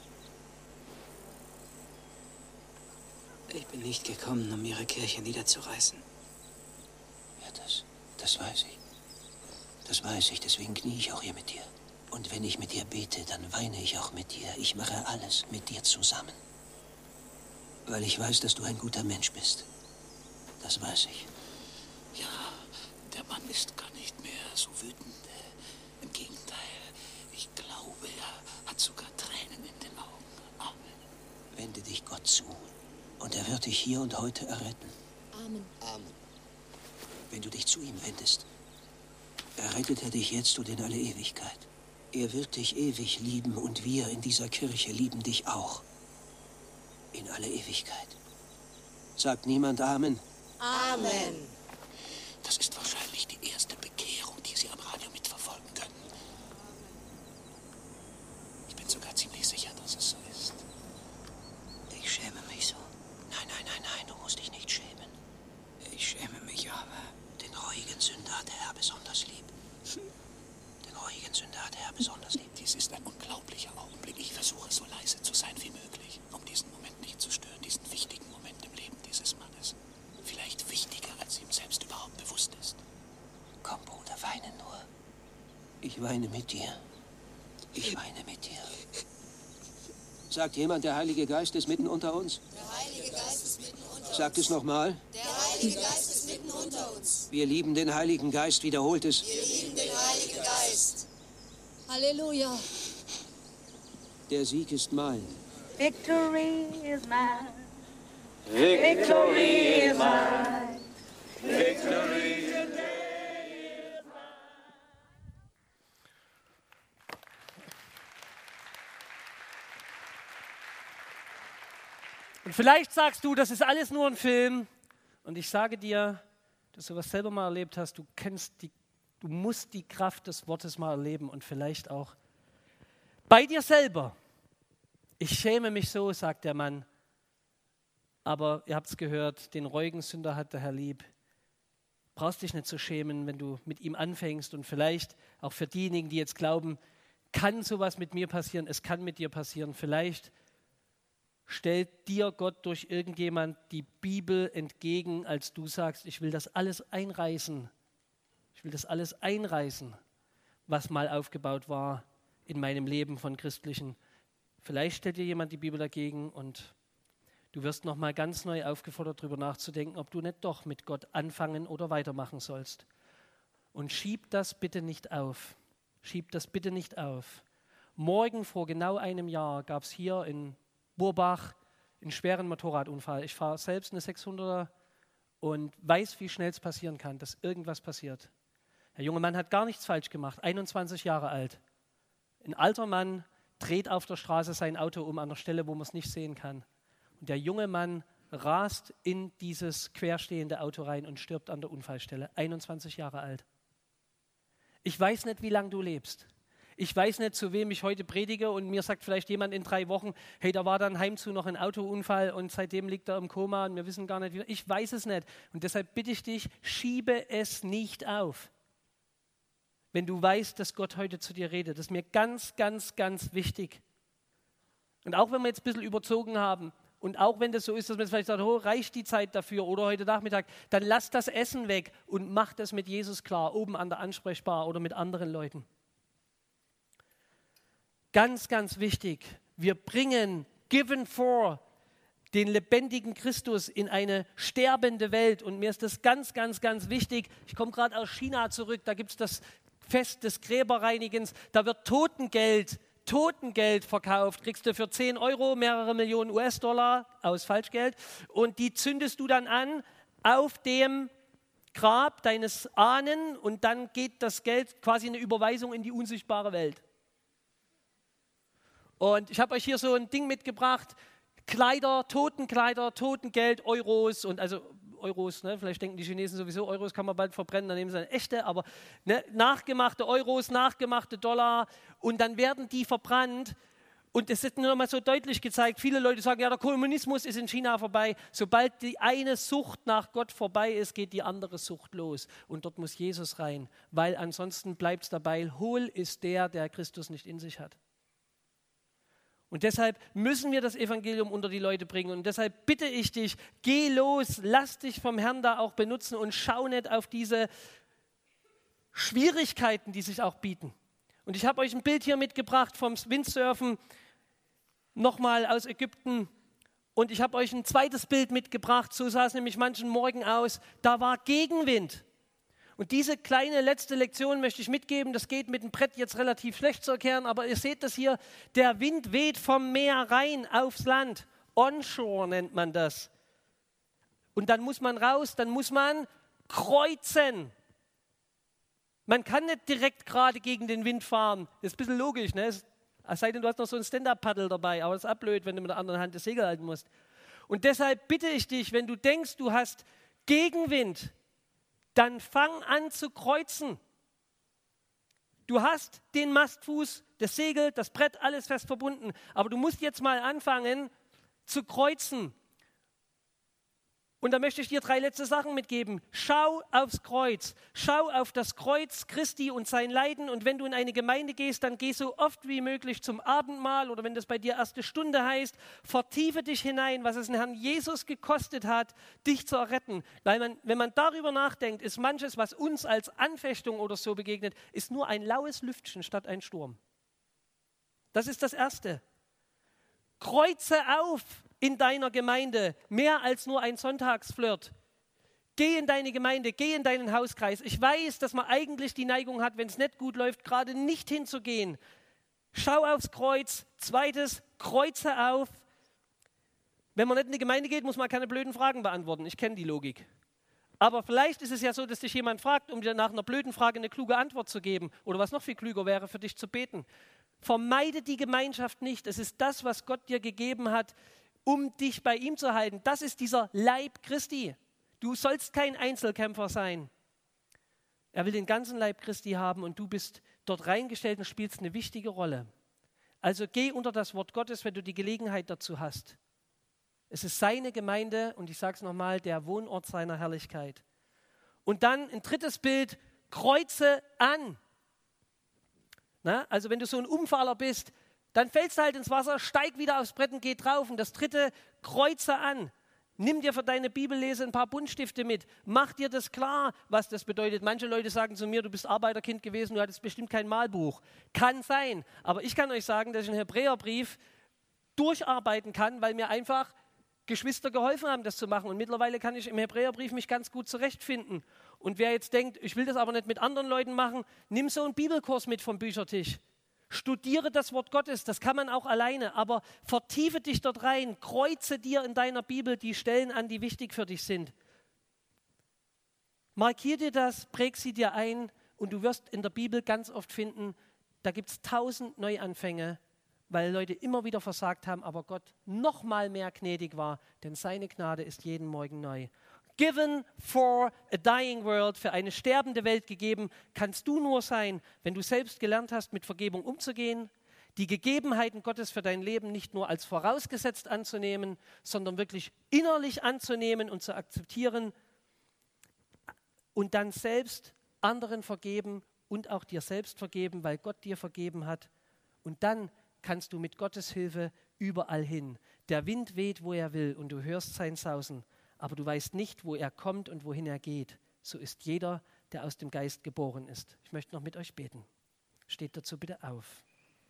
Ich bin nicht gekommen, um Ihre Kirche niederzureißen. Ja, das, das weiß ich. Das weiß ich, deswegen knie ich auch hier mit dir. Und wenn ich mit dir bete, dann weine ich auch mit dir. Ich mache alles mit dir zusammen. Weil ich weiß, dass du ein guter Mensch bist. Das weiß ich. Ja, der Mann ist gar nicht mehr so wütend. Im Gegenteil, ich glaube, er hat sogar Tränen in den Augen. Amen. Wende dich Gott zu. Und er wird dich hier und heute erretten. Amen. Amen. Wenn du dich zu ihm wendest, errettet er dich jetzt und in alle Ewigkeit. Er wird dich ewig lieben und wir in dieser Kirche lieben dich auch. In alle Ewigkeit. Sagt niemand Amen? Amen. Das ist wahrscheinlich die erste Bekehrung, die Sie am Radio mitverfolgen können. Ich bin sogar ziemlich sicher, dass es so ist. Ich schäme mich so. Nein, nein, nein, nein, du musst dich nicht schämen. Ich schäme mich aber. Den reuigen Sünder hat der Herr besonders lieb. Den reuigen Spätsünder hat der Herr besonders lieb. Dies ist ein unglaublicher Augenblick. Ich versuche so leise zu sein wie möglich, um diesen Moment nicht zu stören, diesen wichtigen Moment im Leben dieses Mannes. Vielleicht wichtiger, als ihm selbst überhaupt bewusst ist. Komm, Bruder, weine nur. Ich weine mit dir. Ich weine mit dir. Sagt jemand, der Heilige Geist ist mitten unter uns? Der Heilige Geist ist mitten unter uns. Sagt es nochmal. Der Heilige Geist ist mitten unter uns. Wir lieben den Heiligen Geist, wiederholt es. Wir lieben den Heiligen Geist. Halleluja. Der Sieg ist mein. Victory is mine. Victory is mine. Victory is mine. Und vielleicht sagst du, das ist alles nur ein Film. Und ich sage dir, dass du was selber mal erlebt hast, du kennst die, du musst die Kraft des Wortes mal erleben und vielleicht auch bei dir selber. Ich schäme mich so, sagt der Mann. Aber ihr habt es gehört, den reuigen Sünder hat der Herr lieb. Brauchst dich nicht zu schämen, wenn du mit ihm anfängst. Und vielleicht auch für diejenigen, die jetzt glauben, kann sowas mit mir passieren, es kann mit dir passieren. Vielleicht stellt dir Gott durch irgendjemand die Bibel entgegen, als du sagst, ich will das alles einreißen. Ich will das alles einreißen, was mal aufgebaut war in meinem Leben von Christlichen. Vielleicht stellt dir jemand die Bibel dagegen und du wirst nochmal ganz neu aufgefordert, darüber nachzudenken, ob du nicht doch mit Gott anfangen oder weitermachen sollst. Und schieb das bitte nicht auf. Schieb das bitte nicht auf. Morgen vor genau einem Jahr gab es hier in Burbach einen schweren Motorradunfall. Ich fahre selbst eine sechshunderter und weiß, wie schnell es passieren kann, dass irgendwas passiert. Der junge Mann hat gar nichts falsch gemacht, einundzwanzig Jahre alt. Ein alter Mann dreht auf der Straße sein Auto um an der Stelle, wo man es nicht sehen kann. Und der junge Mann rast in dieses querstehende Auto rein und stirbt an der Unfallstelle, einundzwanzig Jahre alt. Ich weiß nicht, wie lange du lebst. Ich weiß nicht, zu wem ich heute predige und mir sagt vielleicht jemand in drei Wochen, hey, da war dann heimzu noch ein Autounfall und seitdem liegt er im Koma und wir wissen gar nicht, wie. Ich weiß es nicht. Und deshalb bitte ich dich, schiebe es nicht auf. Wenn du weißt, dass Gott heute zu dir redet. Das ist mir ganz, ganz, ganz wichtig. Und auch wenn wir jetzt ein bisschen überzogen haben und auch wenn das so ist, dass man jetzt vielleicht sagt, oh, reicht die Zeit dafür oder heute Nachmittag, dann lass das Essen weg und mach das mit Jesus klar, oben an der Ansprechbar oder mit anderen Leuten. Ganz, ganz wichtig, wir bringen Given for den lebendigen Christus in eine sterbende Welt. Und mir ist das ganz, ganz, ganz wichtig. Ich komme gerade aus China zurück, da gibt es das Fest des Gräberreinigens. Da wird Totengeld, Totengeld verkauft. Kriegst du für zehn Euro mehrere Millionen U S-Dollar aus Falschgeld. Und die zündest du dann an auf dem Grab deines Ahnen. Und dann geht das Geld quasi eine Überweisung in die unsichtbare Welt. Und ich habe euch hier so ein Ding mitgebracht, Kleider, Totenkleider, Totengeld, Euros und also Euros, ne? Vielleicht denken die Chinesen sowieso, Euros kann man bald verbrennen, dann nehmen sie eine echte, aber ne? nachgemachte Euros, nachgemachte Dollar und dann werden die verbrannt und es ist nur noch mal so deutlich gezeigt, viele Leute sagen, ja der Kommunismus ist in China vorbei, sobald die eine Sucht nach Gott vorbei ist, geht die andere Sucht los und dort muss Jesus rein, weil ansonsten bleibt es dabei, hohl ist der, der Christus nicht in sich hat. Und deshalb müssen wir das Evangelium unter die Leute bringen. Und deshalb bitte ich dich, geh los, lass dich vom Herrn da auch benutzen und schau nicht auf diese Schwierigkeiten, die sich auch bieten. Und ich habe euch ein Bild hier mitgebracht vom Windsurfen, nochmal aus Ägypten. Und ich habe euch ein zweites Bild mitgebracht, so sah es nämlich manchen Morgen aus. Da war Gegenwind. Und diese kleine letzte Lektion möchte ich mitgeben, das geht mit dem Brett jetzt relativ schlecht zu erklären, aber ihr seht das hier, der Wind weht vom Meer rein aufs Land, onshore nennt man das. Und dann muss man raus, dann muss man kreuzen. Man kann nicht direkt gerade gegen den Wind fahren, das ist ein bisschen logisch, ne? Es sei denn, du hast noch so ein Stand-Up-Paddel dabei, aber das ist blöd, wenn du mit der anderen Hand das Segel halten musst. Und deshalb bitte ich dich, wenn du denkst, du hast Gegenwind, dann fang an zu kreuzen. Du hast den Mastfuß, das Segel, das Brett, alles fest verbunden. Aber du musst jetzt mal anfangen zu kreuzen. Und da möchte ich dir drei letzte Sachen mitgeben. Schau aufs Kreuz. Schau auf das Kreuz Christi und sein Leiden. Und wenn du in eine Gemeinde gehst, dann geh so oft wie möglich zum Abendmahl. Oder wenn das bei dir erste Stunde heißt, vertiefe dich hinein, was es den Herrn Jesus gekostet hat, dich zu erretten. Weil man, wenn man darüber nachdenkt, ist manches, was uns als Anfechtung oder so begegnet, ist nur ein laues Lüftchen statt ein Sturm. Das ist das Erste. Kreuze auf in deiner Gemeinde, mehr als nur ein Sonntagsflirt. Geh in deine Gemeinde, geh in deinen Hauskreis. Ich weiß, dass man eigentlich die Neigung hat, wenn es nicht gut läuft, gerade nicht hinzugehen. Schau aufs Kreuz. Zweites, kreuze auf. Wenn man nicht in die Gemeinde geht, muss man keine blöden Fragen beantworten. Ich kenne die Logik. Aber vielleicht ist es ja so, dass dich jemand fragt, um dir nach einer blöden Frage eine kluge Antwort zu geben. Oder was noch viel klüger wäre, für dich zu beten. Vermeide die Gemeinschaft nicht. Es ist das, was Gott dir gegeben hat, um dich bei ihm zu halten. Das ist dieser Leib Christi. Du sollst kein Einzelkämpfer sein. Er will den ganzen Leib Christi haben und du bist dort reingestellt und spielst eine wichtige Rolle. Also geh unter das Wort Gottes, wenn du die Gelegenheit dazu hast. Es ist seine Gemeinde und ich sage es nochmal, der Wohnort seiner Herrlichkeit. Und dann ein drittes Bild, Kreuze an. Na, also wenn du so ein Umfahrer bist, dann fällst du halt ins Wasser, steig wieder aufs Brett und geh drauf. Und das dritte, kreuze an. Nimm dir für deine Bibellese ein paar Buntstifte mit. Mach dir das klar, was das bedeutet. Manche Leute sagen zu mir, du bist Arbeiterkind gewesen, du hattest bestimmt kein Malbuch. Kann sein. Aber ich kann euch sagen, dass ich einen Hebräerbrief durcharbeiten kann, weil mir einfach Geschwister geholfen haben, das zu machen. Und mittlerweile kann ich im Hebräerbrief mich ganz gut zurechtfinden. Und wer jetzt denkt, ich will das aber nicht mit anderen Leuten machen, nimm so einen Bibelkurs mit vom Büchertisch. Studiere das Wort Gottes, das kann man auch alleine, aber vertiefe dich dort rein, kreuze dir in deiner Bibel die Stellen an, die wichtig für dich sind. Markier dir das, präg sie dir ein und du wirst in der Bibel ganz oft finden, da gibt es tausend Neuanfänge, weil Leute immer wieder versagt haben, aber Gott noch mal mehr gnädig war, denn seine Gnade ist jeden Morgen neu. Given for a dying world, für eine sterbende Welt gegeben, kannst du nur sein, wenn du selbst gelernt hast, mit Vergebung umzugehen, die Gegebenheiten Gottes für dein Leben nicht nur als vorausgesetzt anzunehmen, sondern wirklich innerlich anzunehmen und zu akzeptieren und dann selbst anderen vergeben und auch dir selbst vergeben, weil Gott dir vergeben hat. Und dann kannst du mit Gottes Hilfe überall hin. Der Wind weht, wo er will und du hörst sein Sausen. Aber du weißt nicht, wo er kommt und wohin er geht. So ist jeder, der aus dem Geist geboren ist. Ich möchte noch mit euch beten. Steht dazu bitte auf.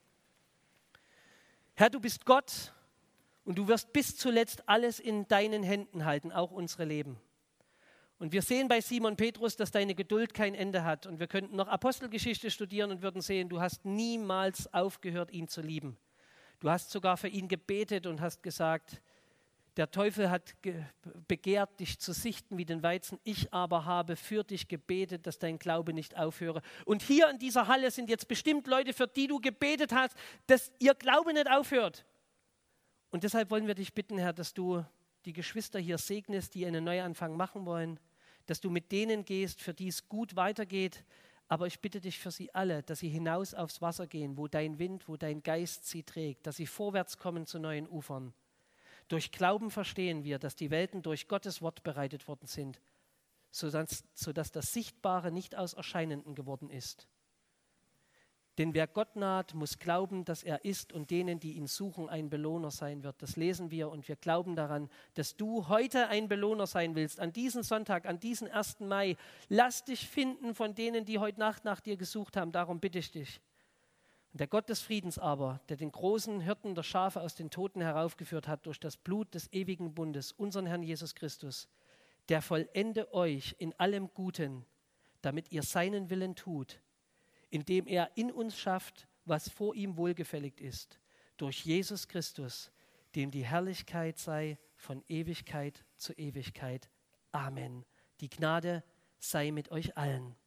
Herr, du bist Gott und du wirst bis zuletzt alles in deinen Händen halten, auch unsere Leben. Und wir sehen bei Simon Petrus, dass deine Geduld kein Ende hat. Und wir könnten noch Apostelgeschichte studieren und würden sehen, du hast niemals aufgehört, ihn zu lieben. Du hast sogar für ihn gebetet und hast gesagt, der Teufel hat ge- begehrt, dich zu sichten wie den Weizen. Ich aber habe für dich gebetet, dass dein Glaube nicht aufhöre. Und hier in dieser Halle sind jetzt bestimmt Leute, für die du gebetet hast, dass ihr Glaube nicht aufhört. Und deshalb wollen wir dich bitten, Herr, dass du die Geschwister hier segnest, die einen Neuanfang machen wollen, dass du mit denen gehst, für die es gut weitergeht. Aber ich bitte dich für sie alle, dass sie hinaus aufs Wasser gehen, wo dein Wind, wo dein Geist sie trägt, dass sie vorwärts kommen zu neuen Ufern. Durch Glauben verstehen wir, dass die Welten durch Gottes Wort bereitet worden sind, sodass, sodass das Sichtbare nicht aus Erscheinenden geworden ist. Denn wer Gott naht, muss glauben, dass er ist und denen, die ihn suchen, ein Belohner sein wird. Das lesen wir und wir glauben daran, dass du heute ein Belohner sein willst, an diesem Sonntag, an diesem ersten Mai. Lass dich finden von denen, die heute Nacht nach dir gesucht haben, darum bitte ich dich. Und der Gott des Friedens aber, der den großen Hirten der Schafe aus den Toten heraufgeführt hat durch das Blut des ewigen Bundes, unseren Herrn Jesus Christus, der vollende euch in allem Guten, damit ihr seinen Willen tut, indem er in uns schafft, was vor ihm wohlgefällig ist, durch Jesus Christus, dem die Herrlichkeit sei von Ewigkeit zu Ewigkeit. Amen. Die Gnade sei mit euch allen.